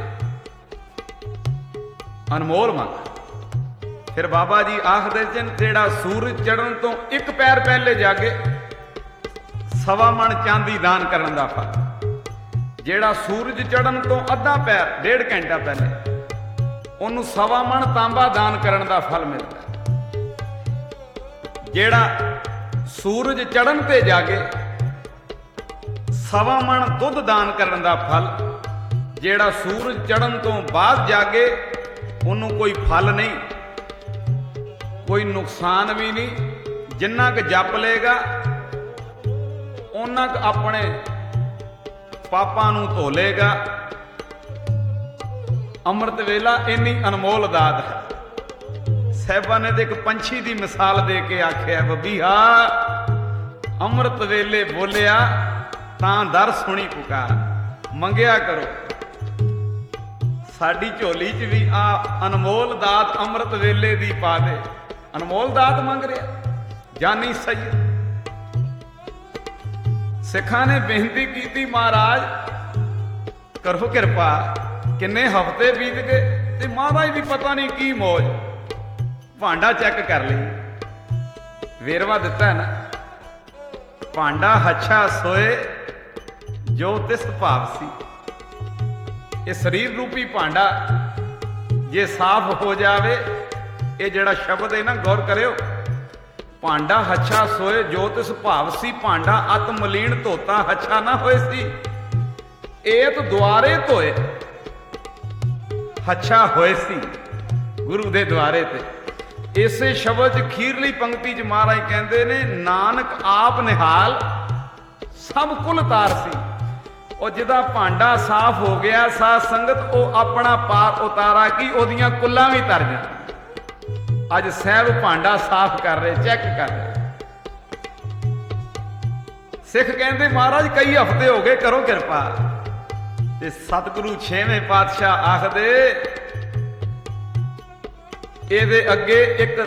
ਅਨਮੋਲ ਮੰਗ। ਫਿਰ ਬਾਬਾ ਜੀ ਆਖਦੇ ਜਨ, ਜਿਹੜਾ ਸੂਰਜ ਚੜ੍ਹਨ ਤੋਂ ਇੱਕ ਪੈਰ ਪਹਿਲੇ ਜਾਗੇ, ਸਵਾ ਮਣ ਚਾਂਦੀ ਦਾਨ ਕਰਨ ਦਾ ਫਲ। ਜਿਹੜਾ ਸੂਰਜ ਚੜ੍ਹਨ ਤੋਂ ਅੱਧਾ ਪੈਰ, ਡੇਢ ਘੰਟਾ ਪਹਿਲੇ, ਉਹਨੂੰ ਸਵਾ ਮਣ ਤਾਂਬਾ ਦਾਨ ਕਰਨ ਦਾ ਫਲ ਮਿਲਦਾ। ਜਿਹੜਾ ਸੂਰਜ ਚੜ੍ਹਨ ਤੇ ਜਾਗੇ, ਸਵਾ ਮਣ ਦੁੱਧ ਦਾਨ ਕਰਨ ਦਾ ਫਲ। ਜਿਹੜਾ ਸੂਰਜ ਚੜ੍ਹਨ ਤੋਂ ਬਾਅਦ ਜਾਗੇ, ਉਹਨੂੰ ਕੋਈ ਫਲ ਨਹੀਂ, ਕੋਈ ਨੁਕਸਾਨ ਵੀ ਨਹੀਂ। ਜਿੰਨਾ ਕੁ ਜਪ ਲੇਗਾ ਉਹਨਾਂ ਕੁ ਆਪਣੇ ਪਾਪਾਂ ਨੂੰ ਧੋ ਲੇਗਾ। ਅੰਮ੍ਰਿਤ ਵੇਲਾ ਇੰਨੀ ਅਨਮੋਲ ਦਾਤ ਹੈ। ਸਾਹਿਬਾਂ ਨੇ ਤੇ ਇੱਕ ਪੰਛੀ ਦੀ ਮਿਸਾਲ ਦੇ ਕੇ ਆਖਿਆ, ਬੱਬੀਹਾ ਅੰਮ੍ਰਿਤ ਵੇਲੇ ਬੋਲਿਆ ਤਾਂ ਦਰ ਸੁਣੀ ਪੁਕਾਰ, ਮੰਗਿਆ ਕਰੋ। ਸਾਡੀ ਝੋਲੀ 'ਚ ਵੀ ਆ ਅਨਮੋਲ ਦਾਤ ਅੰਮ੍ਰਿਤ ਵੇਲੇ ਦੀ ਪਾ ਦੇ। ਅਨਮੋਲ ਦਾਤ ਮੰਗ ਰਿਹਾ ਜਾਨੀ ਸੱਯਦ। ਸਿੱਖਾਂ ਨੇ ਬੇਨਤੀ ਕੀਤੀ, ਮਹਾਰਾਜ ਕਰੋ ਕਿਰਪਾ। ਕਿੰਨੇ ਹਫ਼ਤੇ ਬੀਤ ਗਏ ਤੇ ਮਹਾਰਾਜ ਦੀ ਪਤਾ ਨਹੀਂ ਕੀ ਮੌਜ। ਭਾਂਡਾ ਚੈੱਕ ਕਰ ਲਈ, ਵੇਰਵਾ ਦਿੱਤਾ ਨਾ, ਭਾਂਡਾ ਹੱਛਾ ਸੋਏ ਜੋ ਤਿਸ ਭਾਵ ਸੀ। ਇਹ ਸਰੀਰ ਰੂਪੀ ਭਾਂਡਾ ਜੇ ਸਾਫ਼ ਹੋ ਜਾਵੇ, ਇਹ ਜਿਹੜਾ ਸ਼ਬਦ ਹੈ ਨਾ ਗੌਰ ਕਰਿਓ, ਭਾਂਡਾ ਹੱਛਾ ਸੋਏ ਜੋ ਤਿਸ ਭਾਵ ਸੀ। ਭਾਂਡਾ ਅਤ ਮਲੀਨ ਧੋਤਾ ਹੱਛਾ ਨਾ ਹੋਏ ਸੀ, ਏਤ ਦੁਆਰੇ ਧੋਏ ਹੱਛਾ ਹੋਏ ਸੀ ਗੁਰੂ ਦੇ ਦੁਆਰੇ ਤੇ। ਇਸੇ ਸ਼ਬਦ 'ਚ ਖੀਰਲੀ ਪੰਕਤੀ 'ਚ ਮਹਾਰਾਜ ਕਹਿੰਦੇ ਨੇ, ਨਾਨਕ ਆਪ ਨਿਹਾਲ ਸਭ ਕੁਲ ਤਾਰ ਸੀ। ਉਹ ਜਿਹਦਾ ਭਾਂਡਾ ਸਾਫ਼ ਹੋ ਗਿਆ ਸਾਧ ਸੰਗਤ, ਉਹ ਆਪਣਾ ਪਾਰ ਉਤਾਰਾ ਕੀ ਉਹਦੀਆਂ ਕੁੱਲਾਂ ਵੀ ਤਰ ਜਾਣ। ਅੱਜ ਸਾਹਿਬ ਭਾਂਡਾ ਸਾਫ਼ ਕਰ ਰਹੇ, ਚੈੱਕ ਕਰ ਰਹੇ। ਸਿੱਖ ਕਹਿੰਦੇ ਮਹਾਰਾਜ ਕਈ ਹਫ਼ਤੇ ਹੋ ਗਏ, ਕਰੋ ਕਿਰਪਾ। ਤੇ ਸਤਿਗੁਰੂ ਛੇਵੇਂ ਪਾਤਸ਼ਾਹ ਆਖਦੇ, ਇਹਦੇ ਅੱਗੇ ਇੱਕ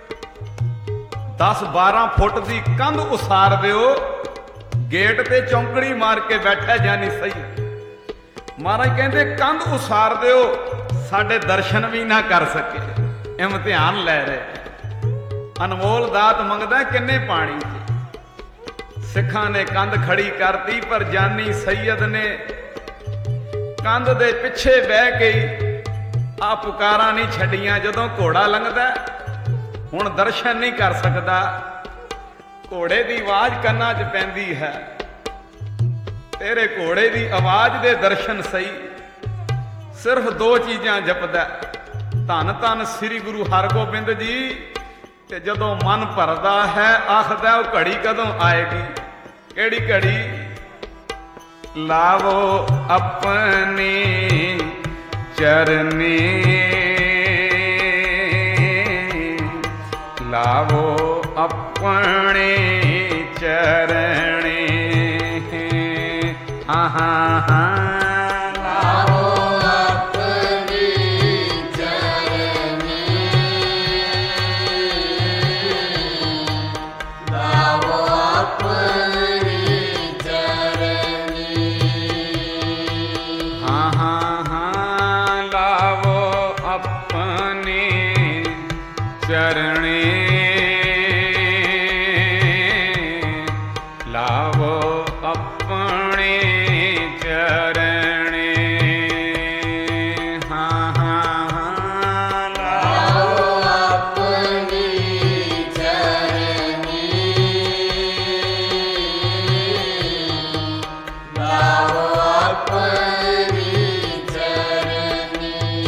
ਦਸ ਬਾਰਾਂ ਫੁੱਟ ਦੀ ਕੰਧ ਉਸਾਰ ਦਿਓ। ਗੇਟ ਤੇ ਚੌਂਕੜੀ ਮਾਰ ਕੇ ਬੈਠਾ ਜਾਨੀ ਸਹੀ। ਮਹਾਰਾਜ ਕਹਿੰਦੇ ਕੰਧ ਉਸਾਰ ਦਿਓ, ਸਾਡੇ ਦਰਸ਼ਨ ਵੀ ਨਾ ਕਰ ਸਕੇ। ਇਮਤਿਹਾਨ ਲੈ ਰਹੇ। ਅਨਮੋਲ ਦਾਤ ਮੰਗਦਾ ਕਿੰਨੇ ਪਾਣੀ 'ਚ। ਸਿੱਖਾਂ ਨੇ ਕੰਧ ਖੜੀ ਕਰਤੀ, ਪਰ ਜਾਨੀ ਸੈਯਦ ਨੇ ਕੰਧ ਦੇ ਪਿੱਛੇ ਬਹਿ ਕੇ ਆ ਪੁਕਾਰਾਂ ਨਹੀਂ ਛੱਡੀਆਂ। ਜਦੋਂ ਘੋੜਾ ਲੰਘਦਾ ਹੁਣ ਦਰਸ਼ਨ ਨਹੀਂ ਕਰ ਸਕਦਾ, ਘੋੜੇ ਦੀ ਆਵਾਜ਼ ਕੰਨਾਂ 'ਚ ਪੈਂਦੀ ਹੈ। ਤੇਰੇ ਘੋੜੇ ਦੀ ਆਵਾਜ਼ ਦੇ ਦਰਸ਼ਨ ਸਹੀ। ਸਿਰਫ ਦੋ ਚੀਜ਼ਾਂ ਜਪਦਾ, ਧੰਨ ਧੰਨ ਸ੍ਰੀ ਗੁਰੂ ਹਰਗੋਬਿੰਦ ਜੀ। ਤੇ ਜਦੋਂ ਮਨ ਭਰਦਾ ਹੈ ਆਖਦਾ ਉਹ ਘੜੀ ਕਦੋਂ ਆਏਗੀ। ਕਿਹੜੀ ਘੜੀ? ਲਾਵੋ ਆਪਣੇ ਚਰਨੀ, ਲਾਵੋ ਆਪਣੇ ਚਰਣੀ। ਹਾਂ ਹਾਂ ਹਾਂ ਲਾਵੋ ਆਪਣੀ ਚਰਨੀ, ਲਾਵੋ ਆਪਣੀ ਚਰਨੀ। ਹਾਂ ਹਾਂ ਹਾਂ ਲਾਵੋ ਆਪਣੀ ਚਰਣੀ, ਲਾਵੋ ਆਪਣੀ ਚਰਣੀ। ਹਾਂ ਹਾਂ ਹਾਂ ਲਾਵੋ ਆਪਣੀ ਚਰਨੀ, ਲਾਵੋ ਆਪਣੀ ਚਰਨੀ।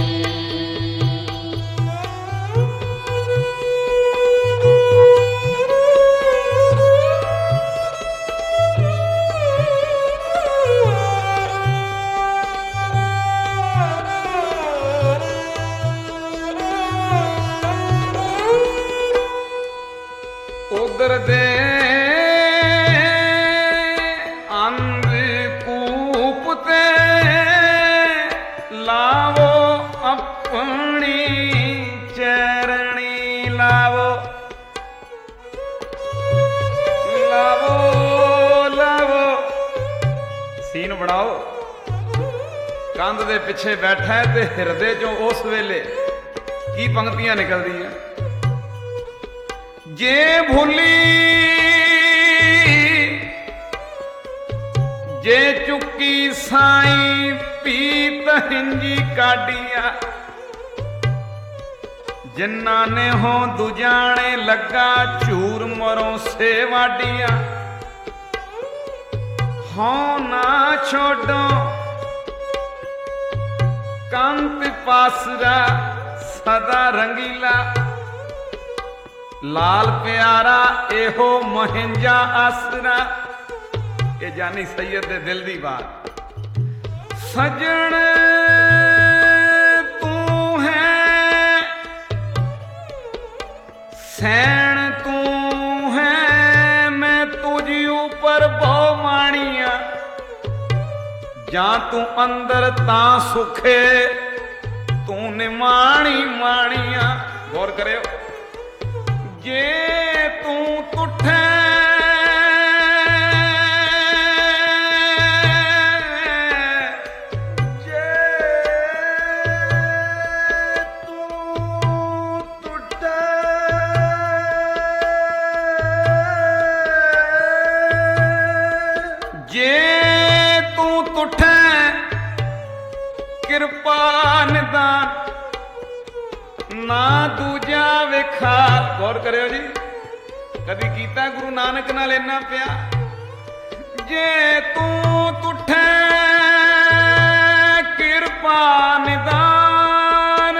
ਉਦਰ ਦੇ ਅੰਧਕੂਪ ਤੇ ਲਾਵੋ ਆਪਣੀ ਚਰਣੀ। ਲਾਵੋ ਲਾਵੋ ਲਾਵੋ, ਸੀਨ ਬਣਾਓ। ਕੰਧ ਦੇ ਪਿੱਛੇ ਬੈਠਾ ਹੈ ਤੇ ਹਿਰਦੇ ਚੋਂ ਉਸ ਵੇਲੇ ਕੀ ਪੰਕਤੀਆਂ ਨਿਕਲਦੀਆਂ। ਜੇ ਭੁੱਲੀ ਜੇ ਚੁੱਕੀ ਸਾਈਂ ਪੀਤ ਹਿੰਜੀ ਕਾਢੀਆਂ। ਜਿਨ੍ਹਾਂ ਨੇ ਹੋ ਦੁਜਾਣੇ ਲੱਗਾ ਝੂਰ ਮਰੋਂ ਸੇ ਵਾਡੀਆਂ। ਹੋ ਨਾ ਛੋਡੋ ਕੰਤ ਪਾਸਰਾ ਸਦਾ ਰੰਗੀਲਾ ਲਾਲ ਪਿਆਰਾ ਇਹੋ ਮਹਿੰਜਾ ਆਸਰਾ। ਇਹ ਜਾਨੀ ਸੈਯਦ ਦੇ ਦਿਲ ਦੀ ਬਾਤ। ਸਜਣ ਤੂੰ ਹੈ ਸੈਣ ਤੂੰ ਹੈ ਮੈਂ ਤੁਝ ਉਪਰ ਬਹੁ ਮਾਣੀਆਂ। ਜਾਂ ਤੂੰ ਅੰਦਰ ਤਾਂ ਸੁਖੇ ਤੂੰ ਨਿਮਾਣੀ ਮਾਣੀਆਂ। ਗੌਰ ਕਰਿਓ, ਜੇ ਤੂੰ ਤੁਠੇ ਕਿਰਪਾ ਨਿਦਾਨ ਨਾ ਦੂਜਾ ਵੇਖਾ। ਗੌਰ ਕਰਿਓ ਜੀ, ਕਦੀ ਕੀਤਾ ਗੁਰੂ ਨਾਨਕ ਨਾਲ ਇੰਨਾ ਪਿਆਰ। ਜੇ ਤੂੰ ਤੁਠੇ ਕਿਰਪਾ ਨਿਦਾਨ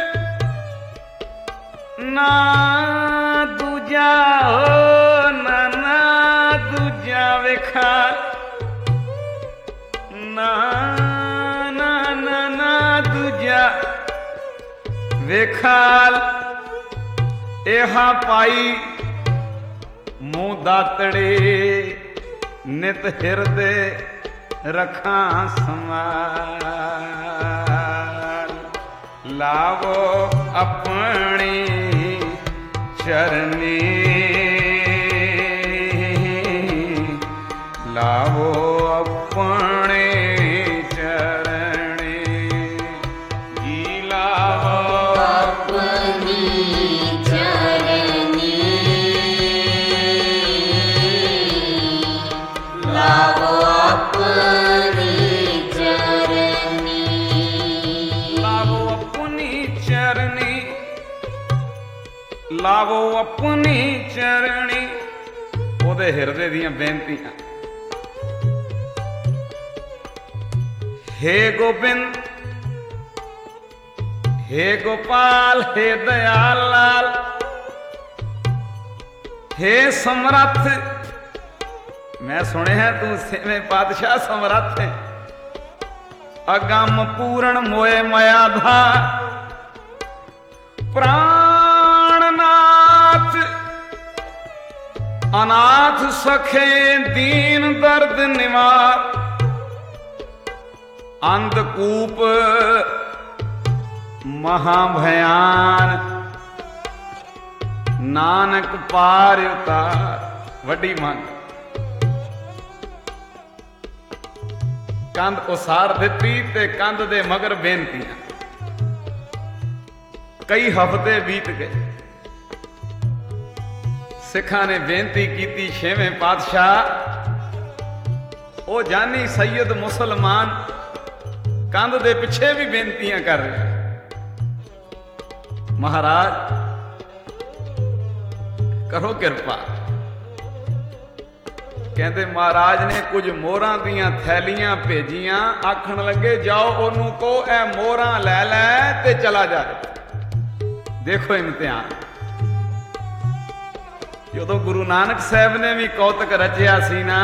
ਨਾ ਦੂਜਾ ਨਾ ਨਾ ਦੂਜਾ ਵੇਖਾ। ਨਾ ਵੇਖਾਲ ਇਹਾ ਪਾਈ ਮੂੰਹ ਦਾਤੜੇ ਨਿਤ ਹਿਰਦੇ ਰਖਾਂ ਸਮਾਲ। ਲਾਵੋ ਆਪਣੀ ਚਰਨੀ ਲਾਵੋ ਆਪਣੇ ਲਾਵੋ ਆਪਣੀ ਚਰਣੀ। ਉਹਦੇ ਹਿਰਦੇ ਦੀਆਂ ਬੇਨਤੀਆਂ। ਹੇ ਗੋਬਿੰਦ ਹੇ ਗੋਪਾਲ ਹੇ ਦਇਆਲ ਲਾਲ ਹੇ ਸਮਰੱਥ। ਮੈਂ ਸੁਣਿਆ ਤੂੰ ਛੇਵੇਂ ਪਾਤਸ਼ਾਹ ਸਮਰੱਥ ਹੈ। ਅਗੰਮ ਪੂਰਨ ਮੋਏ ਮਾਇਆ ਦਾ ਪ੍ਰਾਣਨਾਥ। ਅਨਾਥ ਸਖੇ ਦੀਨ ਦਰਦ ਨਿਵਾਰ। ਅੰਧਕੂਪ ਮਹਾ ਭਿਆਨ ਨਾਨਕ ਪਾਰ ਉਤਾਰ। ਵੱਡੀ ਮੰਗ ਕੰਧ ਉਸਾਰ ਦਿੱਤੀ ਤੇ ਕੰਧ ਦੇ ਮਗਰ ਬੇਨਤੀਆਂ। ਕਈ ਹਫ਼ਤੇ ਬੀਤ ਗਏ। ਸਿੱਖਾਂ ਨੇ ਬੇਨਤੀ ਕੀਤੀ ਛੇਵੇਂ ਪਾਤਸ਼ਾਹ। ਉਹ ਜਾਨੀ ਸੈਯਦ ਮੁਸਲਮਾਨ ਕੰਧ ਦੇ ਪਿੱਛੇ ਵੀ ਬੇਨਤੀਆਂ ਕਰ ਰਿਹਾ। ਮਹਾਰਾਜ ਕਰੋ ਕਿਰਪਾ। ਕਹਿੰਦੇ ਮਹਾਰਾਜ ਨੇ ਕੁਝ ਮੋਹਰਾਂ ਦੀਆਂ ਥੈਲੀਆਂ ਭੇਜੀਆਂ। ਆਖਣ ਲੱਗੇ ਜਾਓ ਉਹਨੂੰ ਕਹੋ ਇਹ ਮੋਹਰਾਂ ਲੈ ਲੈ ਤੇ ਚਲਾ ਜਾਏ। ਦੇਖੋ ਇਮਤਿਹਾਨ। ਜਦੋਂ ਗੁਰੂ ਨਾਨਕ ਸਾਹਿਬ ਨੇ ਵੀ ਕੌਤਕ ਰਚਿਆ ਸੀ ਨਾ,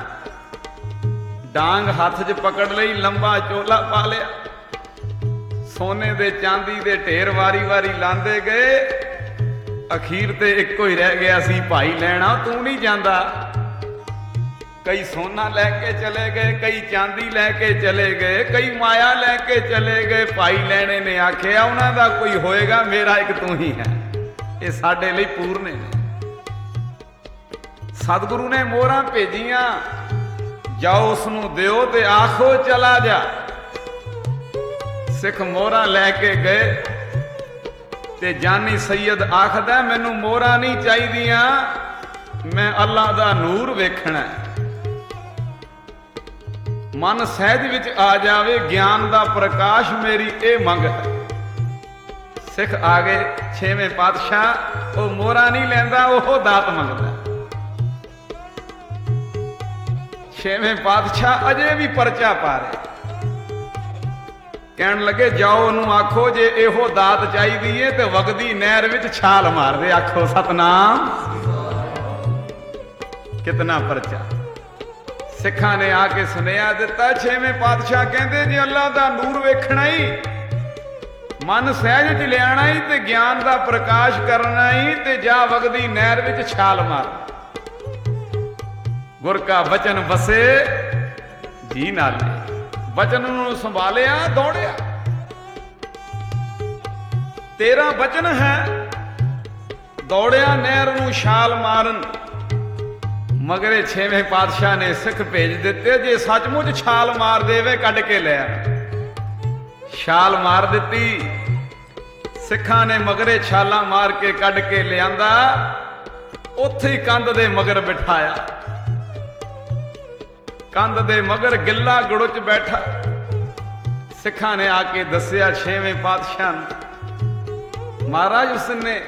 ਡਾਂਗ ਹੱਥ 'ਚ ਪਕੜ ਲਈ, ਲੰਬਾ ਚੋਲਾ ਪਾ ਲਿਆ, ਸੋਨੇ ਦੇ ਚਾਂਦੀ ਦੇ ਢੇਰ ਵਾਰੀ ਵਾਰੀ ਲਾਂਦੇ ਗਏ। ਅਖੀਰ ਤੇ ਇੱਕੋ ਹੀ ਰਹਿ ਗਿਆ ਸੀ, ਭਾਈ ਲੈਣਾ ਤੂੰ ਨਹੀਂ ਜਾਂਦਾ। ਕਈ ਸੋਨਾ ਲੈ ਕੇ ਚਲੇ ਗਏ, ਕਈ ਚਾਂਦੀ ਲੈ ਕੇ ਚਲੇ ਗਏ, ਕਈ ਮਾਇਆ ਲੈ ਕੇ ਚਲੇ ਗਏ। ਭਾਈ ਲੈਣੇ ਨੇ ਆਖਿਆ ਉਹਨਾਂ ਦਾ ਕੋਈ ਹੋਏਗਾ, ਮੇਰਾ ਇੱਕ ਤੂੰ ਹੀ ਹੈ। ਇਹ ਸਾਡੇ ਲਈ ਪੂਰਨੇ ਨੇ। ਸਤਿਗੁਰੂ ਨੇ ਮੋਹਰਾਂ ਭੇਜੀਆਂ, ਜਾਓ ਉਸ ਨੂੰ ਦਿਓ ਤੇ ਆਖੋ ਚਲਾ ਜਾ। ਸਿੱਖ ਮੋਹਰਾਂ ਲੈ ਕੇ ਗਏ ਤੇ ਜਾਨੀ ਸੈਯਦ ਆਖਦਾ ਮੈਨੂੰ ਮੋਹਰਾਂ ਨਹੀਂ ਚਾਹੀਦੀਆਂ, ਮੈਂ ਅੱਲਾ ਦਾ ਨੂਰ ਵੇਖਣਾ। ਮਨ ਸਹਿਜ ਵਿੱਚ ਆ ਜਾਵੇ ਗਿਆਨ ਦਾ ਪ੍ਰਕਾਸ਼, ਮੇਰੀ ਇਹ ਮੰਗ ਹੈ। ਸਿੱਖ ਆ ਗਏ। ਛੇਵੇਂ ਪਾਤਸ਼ਾਹ ਉਹ ਮੋਹਰਾਂ ਨਹੀਂ ਲੈਂਦਾ, ਉਹ ਦਾਤ ਮੰਗਦਾ। ਛੇਵੇਂ ਪਾਤਸ਼ਾਹ ਅਜੇ ਵੀ ਪਰਚਾ ਪਾ ਰਹੇ। ਕਹਿਣ ਲੱਗੇ ਜਾਓ ਉਹਨੂੰ ਆਖੋ ਜੇ ਇਹੋ ਦਾਤ ਚਾਹੀਦੀ ਏ ਤੇ ਵਗਦੀ ਨਹਿਰ ਵਿੱਚ ਛਾਲ ਮਾਰਦੇ। ਆਖੋ ਸਤਨਾਮ। ਕਿਤਨਾ ਪਰਚਾ। ਸਿੱਖਾਂ ਨੇ ਆ ਕੇ ਸੁਨੇਹਾ ਦਿੱਤਾ। ਛੇਵੇਂ ਪਾਤਸ਼ਾਹ ਕਹਿੰਦੇ ਜੇ ਅੱਲਾ ਦਾ ਨੂਰ ਵੇਖਣਾ ਹੀ, ਮਨ ਸਹਿਜ ਚ ਲਿਆਣਾ ਹੀ ਤੇ ਗਿਆਨ ਦਾ ਪ੍ਰਕਾਸ਼ ਕਰਨਾ ਹੀ, ਤੇ ਜਾ ਵਗਦੀ ਨਹਿਰ ਵਿੱਚ ਛਾਲ ਮਾਰ। ਗੁਰ ਕਾ ਬਚਨ ਵਸੇ ਜੀ ਨਾਲੇ। ਬਚਨ ਨੂੰ ਸੰਭਾਲਿਆ, ਦੌੜਿਆ। ਤੇਰਾ ਬਚਨ ਹੈ, ਦੌੜਿਆ ਨਹਿਰ ਨੂੰ ਛਾਲ ਮਾਰਨ। ਮਗਰੇ ਛੇਵੇਂ ਪਾਤਸ਼ਾਹ ਨੇ ਸਿੱਖ ਭੇਜ ਦਿੱਤੇ, ਜੇ ਸੱਚਮੁੱਚ ਛਾਲ ਮਾਰ ਦੇਵੇ ਕੱਢ ਕੇ ਲੈ ਆ। ਛਾਲ ਮਾਰ ਦਿੱਤੀ। ਸਿੱਖਾਂ ਨੇ ਮਗਰੇ ਛਾਲਾਂ ਮਾਰ ਕੇ ਕੱਢ ਕੇ ਲਿਆਂਦਾ। ਉੱਥੇ ਹੀ ਕੰਧ ਦੇ ਮਗਰ ਬਿਠਾਇਆ। ਕੰਧ ਦੇ ਮਗਰ ਗਿੱਲਾ ਗੁੜੁਚ ਬੈਠਾ। ਸਿੱਖਾਂ ਨੇ ਆ ਕੇ ਦੱਸਿਆ ਛੇਵੇਂ ਪਾਤਸ਼ਾਹ ਨੂੰ, ਮਹਾਰਾਜ ਉਸਨੇ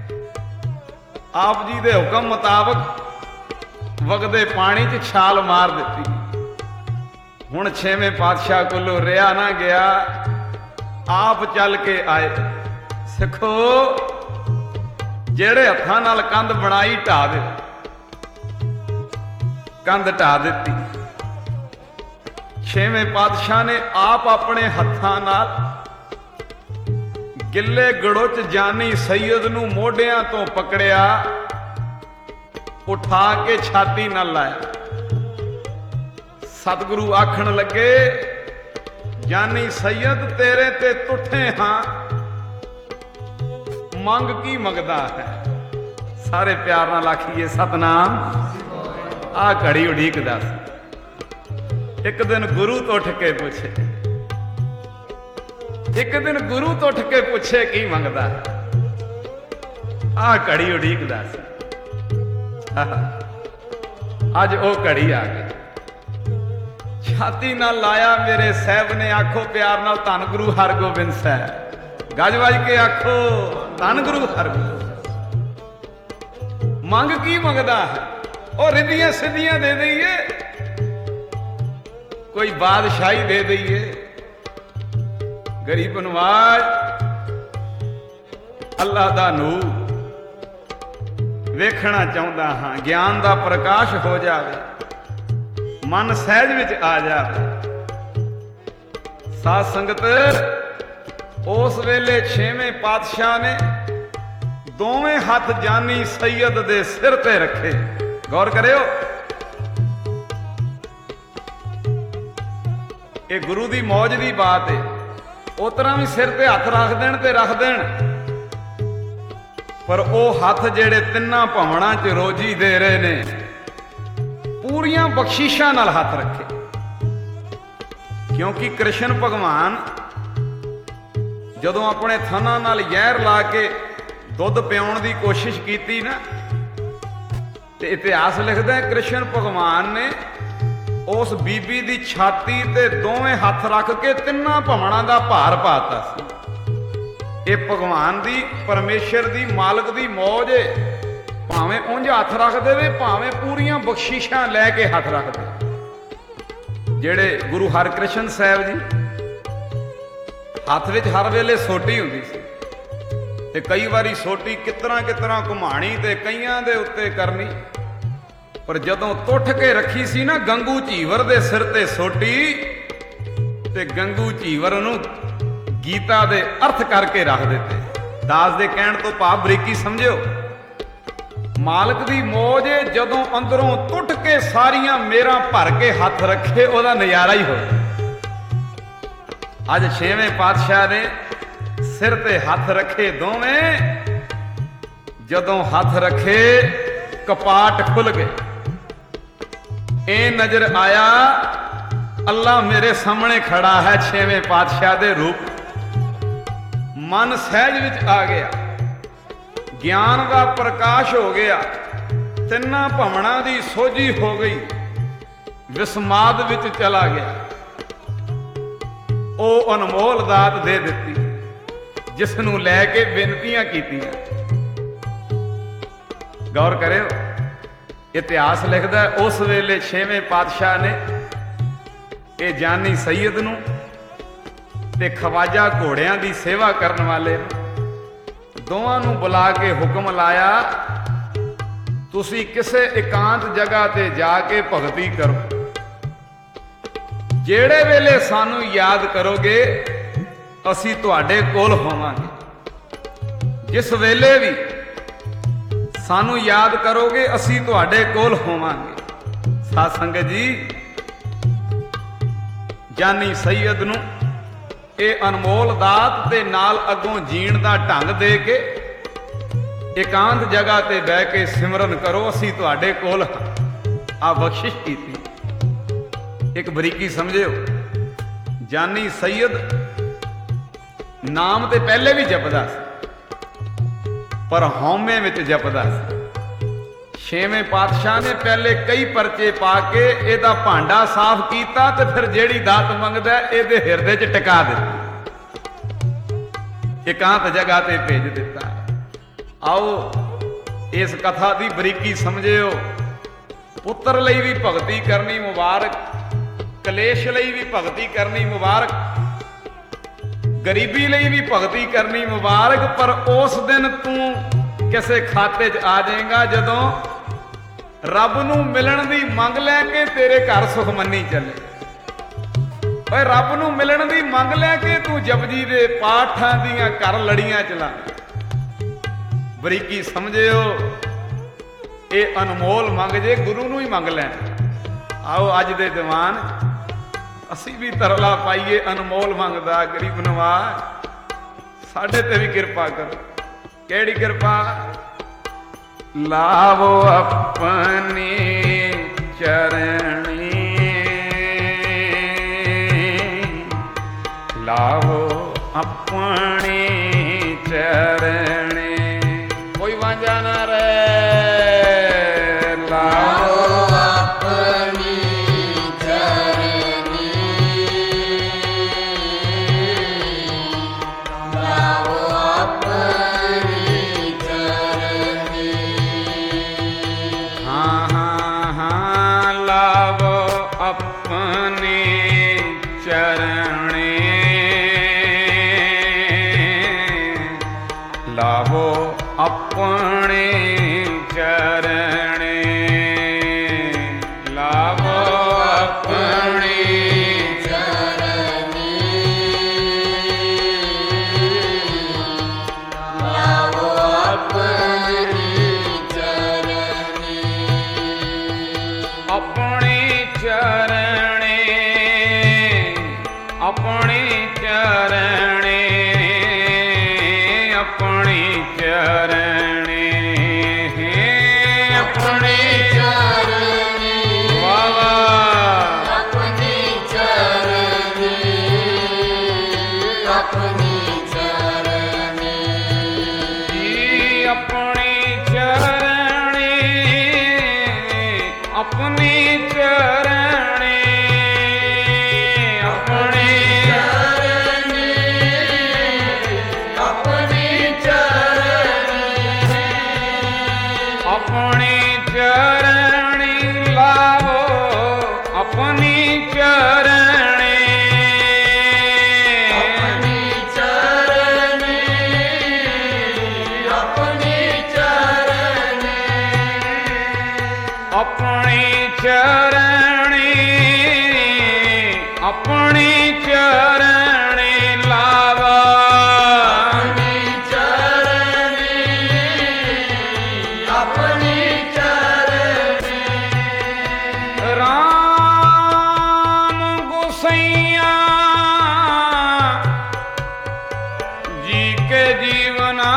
ਆਪ ਜੀ ਦੇ ਹੁਕਮ ਮੁਤਾਬਕ ਵਗਦੇ ਪਾਣੀ 'ਚ ਛਾਲ ਮਾਰ ਦਿੱਤੀ। ਹੁਣ ਛੇਵੇਂ ਪਾਤਸ਼ਾਹ ਕੋਲੋਂ ਰਿਹਾ ਨਾ ਗਿਆ, ਆਪ ਚੱਲ ਕੇ ਆਏ। ਸਿੱਖੋ, ਜਿਹੜੇ ਹੱਥਾਂ ਨਾਲ ਕੰਧ ਬਣਾਈ ਢਾ ਦੇ। ਕੰਧ ਢਾ ਦਿੱਤੀ। ਛੇਵੇਂ ਪਾਤਸ਼ਾਹ ਨੇ ਆਪ ਆਪਣੇ ਹੱਥਾਂ ਨਾਲ ਗਿੱਲੇ ਗੜੁੱਚ ਜਾਨੀ ਸੈਯਦ ਨੂੰ ਮੋਢਿਆਂ ਤੋਂ ਪਕੜਿਆ, ਉਠਾ ਕੇ ਛਾਤੀ ਨਾਲ ਲਾਇਆ। ਸਤਿਗੁਰੂ ਆਖਣ ਲੱਗੇ, ਜਾਨੀ ਸੈਯਦ ਤੇਰੇ ਤੇ ਤੁਠੇ ਹਾਂ, ਮੰਗ ਕੀ ਮੰਗਦਾ ਹੈ? ਸਾਰੇ ਪਿਆਰ ਨਾਲ ਆਖੀਏ ਸਤਨਾਮ। ਆ ਘੜੀ ਉਡੀਕਦਾ ਸੀ। ਇੱਕ ਦਿਨ ਗੁਰੂ ਤੋਂ ਉੱਠ ਕੇ ਪੁੱਛੇ, ਇੱਕ ਦਿਨ ਗੁਰੂ ਤੋਂ ਉੱਠ ਕੇ ਪੁੱਛੇ ਕੀ ਮੰਗਦਾ? ਆ ਘੜੀ ਉਡੀਕਦਾ ਸੀ। ਅੱਜ ਉਹ ਘੜੀ ਆ ਗਈ। ਛਾਤੀ ਨਾਲ ਲਾਇਆ ਮੇਰੇ ਸਾਹਿਬ ਨੇ। ਆਖੋ ਪਿਆਰ ਨਾਲ ਧੰਨ ਗੁਰੂ ਹਰਗੋਬਿੰਦ ਸਾਹਿਬ। ਗੱਜ ਵੱਜ ਕੇ ਆਖੋ ਧੰਨ ਗੁਰੂ ਹਰਗੋਬਿੰਦ। ਮੰਗ ਕੀ ਮੰਗਦਾ ਹੈ? ਉਹ ਰਿੱਧੀਆਂ ਸਿੱਧੀਆਂ ਦੇ ਦਈਏ, ਕੋਈ ਬਾਦਸ਼ਾਹੀ ਦੇ ਦਈਏ। ਗਰੀਬ ਨਵਾਜ਼ ਅੱਲਾ ਦਾ ਨੂਰ ਵੇਖਣਾ ਚਾਹੁੰਦਾ ਹਾਂ, ਗਿਆਨ ਦਾ ਪ੍ਰਕਾਸ਼ ਹੋ ਜਾਵੇ, ਮਨ ਸਹਿਜ ਵਿੱਚ ਆ ਜਾਵੇ। ਸਾਧ ਸੰਗਤ, ਉਸ ਵੇਲੇ ਛੇਵੇਂ ਪਾਤਸ਼ਾਹ ਨੇ ਦੋਵੇਂ ਹੱਥ ਜਾਨੀ ਸੈਯਦ ਦੇ ਸਿਰ ਤੇ ਰੱਖੇ। ਗੌਰ ਕਰਿਓ, ਇਹ ਗੁਰੂ ਦੀ ਮੌਜ ਦੀ ਬਾਤ ਹੈ। ਉਸ ਤਰ੍ਹਾਂ ਵੀ ਸਿਰ ਤੇ ਹੱਥ ਰੱਖ ਦੇਣ ਤੇ ਰੱਖ ਦੇਣ, ਪਰ ਉਹ ਹੱਥ ਜਿਹੜੇ ਤਿੰਨਾਂ ਭਵਨਾਂ 'ਚ ਰੋਜੀ ਦੇ ਰਹੇ ਨੇ, ਪੂਰੀਆਂ ਬਖਸ਼ਿਸ਼ਾਂ ਨਾਲ ਹੱਥ ਰੱਖੇ। ਕਿਉਂਕਿ ਕ੍ਰਿਸ਼ਨ ਭਗਵਾਨ ਜਦੋਂ ਆਪਣੇ ਥਨਾਂ ਨਾਲ ਜ਼ਹਿਰ ਲਾ ਕੇ ਦੁੱਧ ਪਿਆਉਣ ਦੀ ਕੋਸ਼ਿਸ਼ ਕੀਤੀ ਨਾ, ਤੇ ਇਤਿਹਾਸ ਲਿਖਦਾ ਹੈ ਕ੍ਰਿਸ਼ਨ ਭਗਵਾਨ ਨੇ ਉਸ ਬੀਬੀ ਦੀ ਛਾਤੀ ਤੇ ਦੋਵੇਂ ਹੱਥ ਰੱਖ ਕੇ ਤਿੰਨਾਂ ਭਵਨਾਂ ਦਾ ਭਾਰ ਪਾਤਾ ਸੀ। ਇਹ ਭਗਵਾਨ ਦੀ, ਪਰਮੇਸ਼ਰ ਦੀ, ਮਾਲਕ ਦੀ ਮੌਜ ਏ। ਭਾਵੇਂ ਉਂਝ ਹੱਥ ਰੱਖ ਦੇਵੇ, ਭਾਵੇਂ ਪੂਰੀਆਂ ਬਖਸ਼ਿਸ਼ਾਂ ਲੈ ਕੇ ਹੱਥ ਰੱਖ ਦੇ। ਜਿਹੜੇ ਗੁਰੂ ਹਰਕ੍ਰਿਸ਼ਨ ਸਾਹਿਬ ਜੀ, ਹੱਥ ਵਿੱਚ ਹਰ ਵੇਲੇ ਸੋਟੀ ਹੁੰਦੀ ਸੀ, ਤੇ ਕਈ ਵਾਰੀ ਸੋਟੀ ਕਿਤਨਾ ਕਿਤਨਾ ਘੁਮਾਣੀ ਤੇ ਕਈਆਂ ਦੇ ਉੱਤੇ ਕਰਨੀ, ਪਰ ਜਦੋਂ ਟੁੱਟ ਕੇ ਰੱਖੀ ਸੀ ਨਾ ਗੰਗੂ ਝੀਵਰ ਦੇ ਸਿਰ ਤੇ ਸੋਟੀ, ਤੇ ਗੰਗੂ ਝੀਵਰ ਨੂੰ ਗੀਤਾ ਦੇ ਅਰਥ ਕਰਕੇ ਰੱਖ ਦਿੱਤੇ। ਦਾਸ ਦੇ ਕਹਿਣ ਤੋਂ ਭਾਵ ਬਰੀਕੀ ਸਮਝਿਓ। ਮਾਲਕ ਦੀ ਮੌਜ ਏ, ਜਦੋਂ ਅੰਦਰੋਂ ਟੁੱਟ ਕੇ ਸਾਰੀਆਂ ਮੇਰਾਂ ਭਰ ਕੇ ਹੱਥ ਰੱਖੇ, ਉਹਦਾ ਨਜ਼ਾਰਾ ਹੀ ਹੋਵੇ। ਅੱਜ ਛੇਵੇਂ ਪਾਤਸ਼ਾਹ ਨੇ ਸਿਰ ਤੇ ਹੱਥ ਰੱਖੇ ਦੋਵੇਂ। ਜਦੋਂ ਹੱਥ ਰੱਖੇ, ਕਪਾਟ ਖੁੱਲ ਗਏ। ਇਹ ਨਜ਼ਰ ਆਇਆ, ਅੱਲਾ ਮੇਰੇ ਸਾਹਮਣੇ ਖੜਾ ਹੈ। ਛੇਵੇਂ ਪਾਤਸ਼ਾਹ ਦੇ ਰੂਪ। ਮਨ ਸਹਿਜ ਵਿੱਚ ਆ ਗਿਆ, ਗਿਆਨ ਦਾ ਪ੍ਰਕਾਸ਼ ਹੋ ਗਿਆ, ਤਿੰਨਾਂ ਭਵਨਾਂ ਦੀ ਸੋਝੀ ਹੋ ਗਈ, ਵਿਸਮਾਦ ਵਿੱਚ ਚਲਾ ਗਿਆ। ਉਹ ਅਨਮੋਲ ਦਾਤ ਦੇ ਦਿੱਤੀ ਜਿਸ ਨੂੰ ਲੈ ਕੇ ਬੇਨਤੀਆਂ ਕੀਤੀਆਂ। ਗੌਰ ਕਰਿਓ, ਇਤਿਹਾਸ ਲਿਖਦਾ ਉਸ ਵੇਲੇ ਛੇਵੇਂ ਪਾਤਸ਼ਾਹ ਨੇ ਇਹ ਜਾਨੀ ਸੈਯਦ ਨੂੰ ਤੇ ਖਵਾਜਾ ਘੋੜਿਆਂ ਦੀ ਸੇਵਾ ਕਰਨ ਵਾਲੇ ਦੋਵਾਂ ਨੂੰ ਬੁਲਾ ਕੇ ਹੁਕਮ ਲਾਇਆ, ਤੁਸੀਂ ਕਿਸੇ ਇਕਾਂਤ ਜਗ੍ਹਾ ਤੇ ਜਾ ਕੇ ਭਗਤੀ ਕਰੋ। ਜਿਹੜੇ ਵੇਲੇ ਸਾਨੂੰ ਯਾਦ ਕਰੋਗੇ ਅਸੀਂ ਤੁਹਾਡੇ ਕੋਲ ਹੋਵਾਂਗੇ। ਜਿਸ ਵੇਲੇ ਵੀ ਸਾਨੂੰ ਯਾਦ ਕਰੋਗੇ ਅਸੀਂ ਤੁਹਾਡੇ ਕੋਲ ਹੋਵਾਂਗੇ। ਸਾਧ ਸੰਗਤ ਜੀ, ਜਾਨੀ ਸੈਯਦ ਨੂੰ ਇਹ ਅਨਮੋਲ ਦਾਤ ਤੇ ਨਾਲ ਅੱਗੋਂ ਜੀਣ ਦਾ ਢੰਗ ਦੇ ਕੇ ਇਕਾਂਤ ਜਗ੍ਹਾ ਤੇ ਬਹਿ ਕੇ ਸਿਮਰਨ ਕਰੋ, ਅਸੀਂ ਤੁਹਾਡੇ ਕੋਲ ਆ ਬਖਸ਼ਿਸ਼ ਕੀਤੀ। ਇੱਕ ਬਰੀਕੀ ਸਮਝਿਓ, ਜਾਨੀ ਸੈਯਦ ਨਾਮ ਤੇ ਪਹਿਲੇ ਵੀ ਜਪਦਾ ਸੀ ਪਰ ਹਉਮੈ ਵਿੱਚ ਜਪਦਾ ਸੀ। ਛੇਵੇਂ ਪਾਤਸ਼ਾਹ ਨੇ ਪਹਿਲੇ ਕਈ ਪਰਚੇ ਪਾ ਕੇ ਇਹਦਾ ਭਾਂਡਾ ਸਾਫ਼ ਕੀਤਾ ਤੇ ਫਿਰ ਜਿਹੜੀ ਦਾਤ ਮੰਗਦਾ ਇਹਦੇ ਹਿਰਦੇ 'ਚ ਟਿਕਾ ਦਿੱਤੀ, ਇਕਾਂਤ ਜਗ੍ਹਾ ਤੇ ਭੇਜ ਦਿੱਤਾ। ਆਓ ਇਸ ਕਥਾ ਦੀ ਬਰੀਕੀ ਸਮਝਿਓ। ਪੁੱਤਰ ਲਈ ਵੀ ਭਗਤੀ ਕਰਨੀ ਮੁਬਾਰਕ, ਕਲੇਸ਼ ਲਈ ਵੀ ਭਗਤੀ ਕਰਨੀ ਮੁਬਾਰਕ, ਗਰੀਬੀ ਲਈ ਵੀ ਭਗਤੀ ਕਰਨੀ ਮੁਬਾਰਕ, ਪਰ ਉਸ ਦਿਨ ਤੂੰ ਕਿਸੇ ਖਾਤੇ 'ਚ ਆ ਜਾਏਗਾ ਜਦੋਂ ਰੱਬ ਨੂੰ ਮਿਲਣ ਦੀ ਮੰਗ ਲੈ ਕੇ ਤੇਰੇ ਘਰ ਸੁਖਮਨੀ ਚੱਲੇ। ਓਏ ਰੱਬ ਨੂੰ ਮਿਲਣ ਦੀ ਮੰਗ ਲੈ ਕੇ ਤੂੰ ਜਪਜੀ ਦੇ ਪਾਠਾਂ ਦੀਆਂ ਘਰ ਲੜੀਆਂ ਚਲਾ। ਬਰੀਕੀ ਸਮਝਿਓ, ਇਹ ਅਨਮੋਲ ਮੰਗ ਜੇ ਗੁਰੂ ਨੂੰ ਹੀ ਮੰਗ ਲੈਣ। ਆਓ ਅੱਜ ਦੇ ਦੀਵਾਨ ਅਸੀਂ ਵੀ ਤਰਲਾ ਪਾਈਏ ਅਨਮੋਲ ਮੰਗਦਾ ਗਰੀਬ ਨਵਾਜ਼, ਸਾਡੇ ਤੇ ਵੀ ਕਿਰਪਾ ਕਰੋ। ਕਿਹੜੀ ਕਿਰਪਾ? ਲਾਵੋ ਆਪਣੀ ਚਰਣੀ, ਲਾਵੋ ਆਪਣੀ ਚਰਣੀ, ਕੋਈ ਵਾਂਝਾ ਨਾ ਰਹਿ। ਲਾਵੋ ਆਪਣੀ ਚਰਣੀ, ਲਾਵੋ ਆਪਣੀ ਚਰਣੀ, ਹਾਂ ਹਾਂ ਹਾਂ ਲਾਵੋ ਆਪਣੀ ਚਰਣੀ, ਲਾਵੋ ਆਪਣੀ ਚਰਣੀ, ਲਾਵੋ ਆਪਣੀ ਚਰਣੀ, ਲਾਵੋ ਆਪਣੀ ਚਰਣੀ, ਆਪਣੀ ਚਰਣੀ, ਆਪਣੀ ਚਰਣੀ, ਆਪਣੀ ਚਰਣੀ, ਆਪਣੀ ਚਰਣੀ, ਵਾਹ ਵਾਹ, ਆਪਣੀ ਚਰਣੀ, ਆਪਣੀ ਚਰਣੀ, ਜੀ ਆਪਣੀ ਚਰਣੀ, ਆਪਣੀ ਚਰਣੀ, ਆਪਣੀ ਚਰਣੀ, ਆਪਣੀ ਚਰਣੀ, ਆਪਣੀ ਚਰਣੀ, ਲਾਵੋ ਆਪਣੀ ਚਰਣੀ, ਆਪਣੀ ਚਰਣੀ, ਆਪਣੀ ਚਰਣੀ, ਆਪਣੀ ਚਰਣੀ, ਆਪਣੀ ਚਰਣੀ, ਲਾਵਾ ਆਪਣੀ ਚਰਣੀ, ਆਪਣੀ ਚਰਣੀ, ਰਾਮ ਗੁਸਈਆ ਜੀ ਕੇ ਜੀਵਨਾ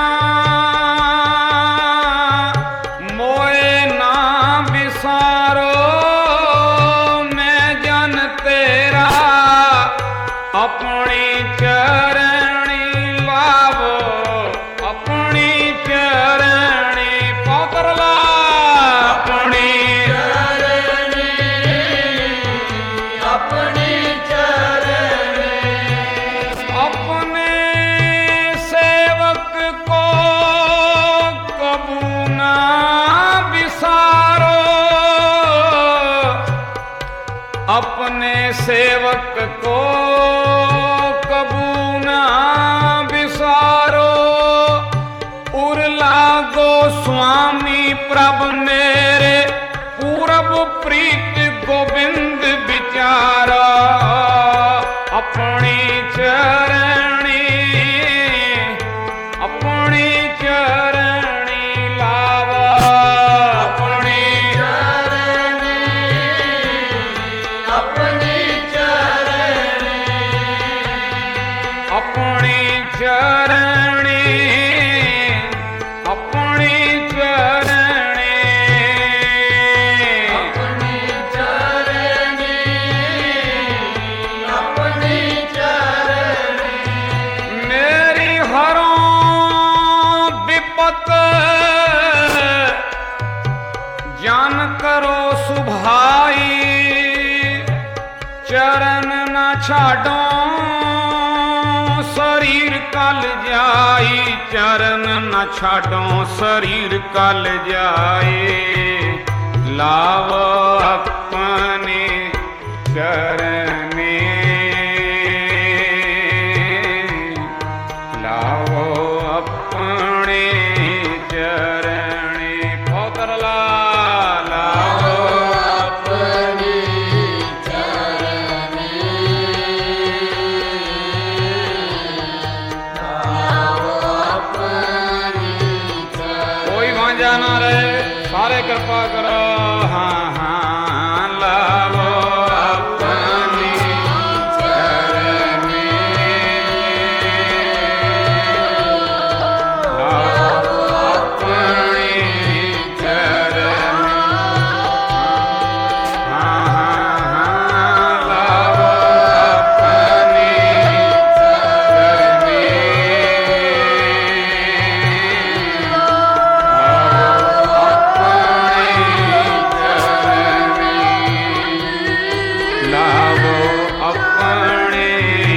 ਮੋਏ ਨਾ ਵਿਸਾਰੋ, ਮੈਂ ਜਨ ਤੇਰਾ ਆਪਣੀ ਚਰਣੀ, ਲਾਵੋ ਆਪਣੀ ਚਰਣੀ, ਪੌਤਰ ਲਾ ਆਪਣੀ ਚਰਣੀ, ਆਪਣੀ ਚਰਣੀ, अपने सेवक को कबू ना विसारो, अपने सेवक को प्रभ मेरे पूरब प्रीत गोविंद विचारा अपनी चरणी अपनी चरणी लावा अपनी चरणी अपनी चरणी अपनी चरणी अपनी चरणी अपनी चरणी अपनी चरणी मेरी हरों विपत जान करो सुभाई चरण न छाडो शरीर कल जाई चरण न छाडो शरीर कल जाए लाव अपने चरने लावो अपने चरणे फौतरला लावो अपनी चरणी लाओ अपनी चरणी कोई वांझा ना रहे सारे कृपा करो हाँ हाँ लावो अपनी चरणे लावो अपनी चरणे हाँ हाँ हाँ लावो अपनी चरणे लावो अपने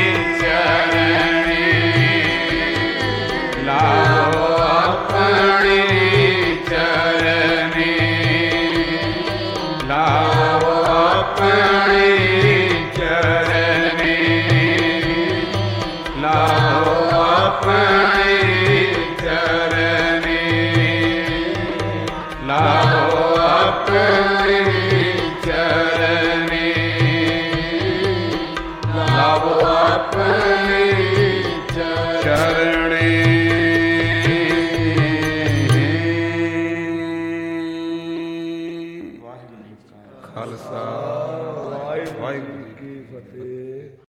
चरणे लावो अपने चरणे लावो अपने चरणे लावो अपने चरणे लावो अपने चरणे लावो अपने चरणे खालसा वाहिगुरू जी की फतेह।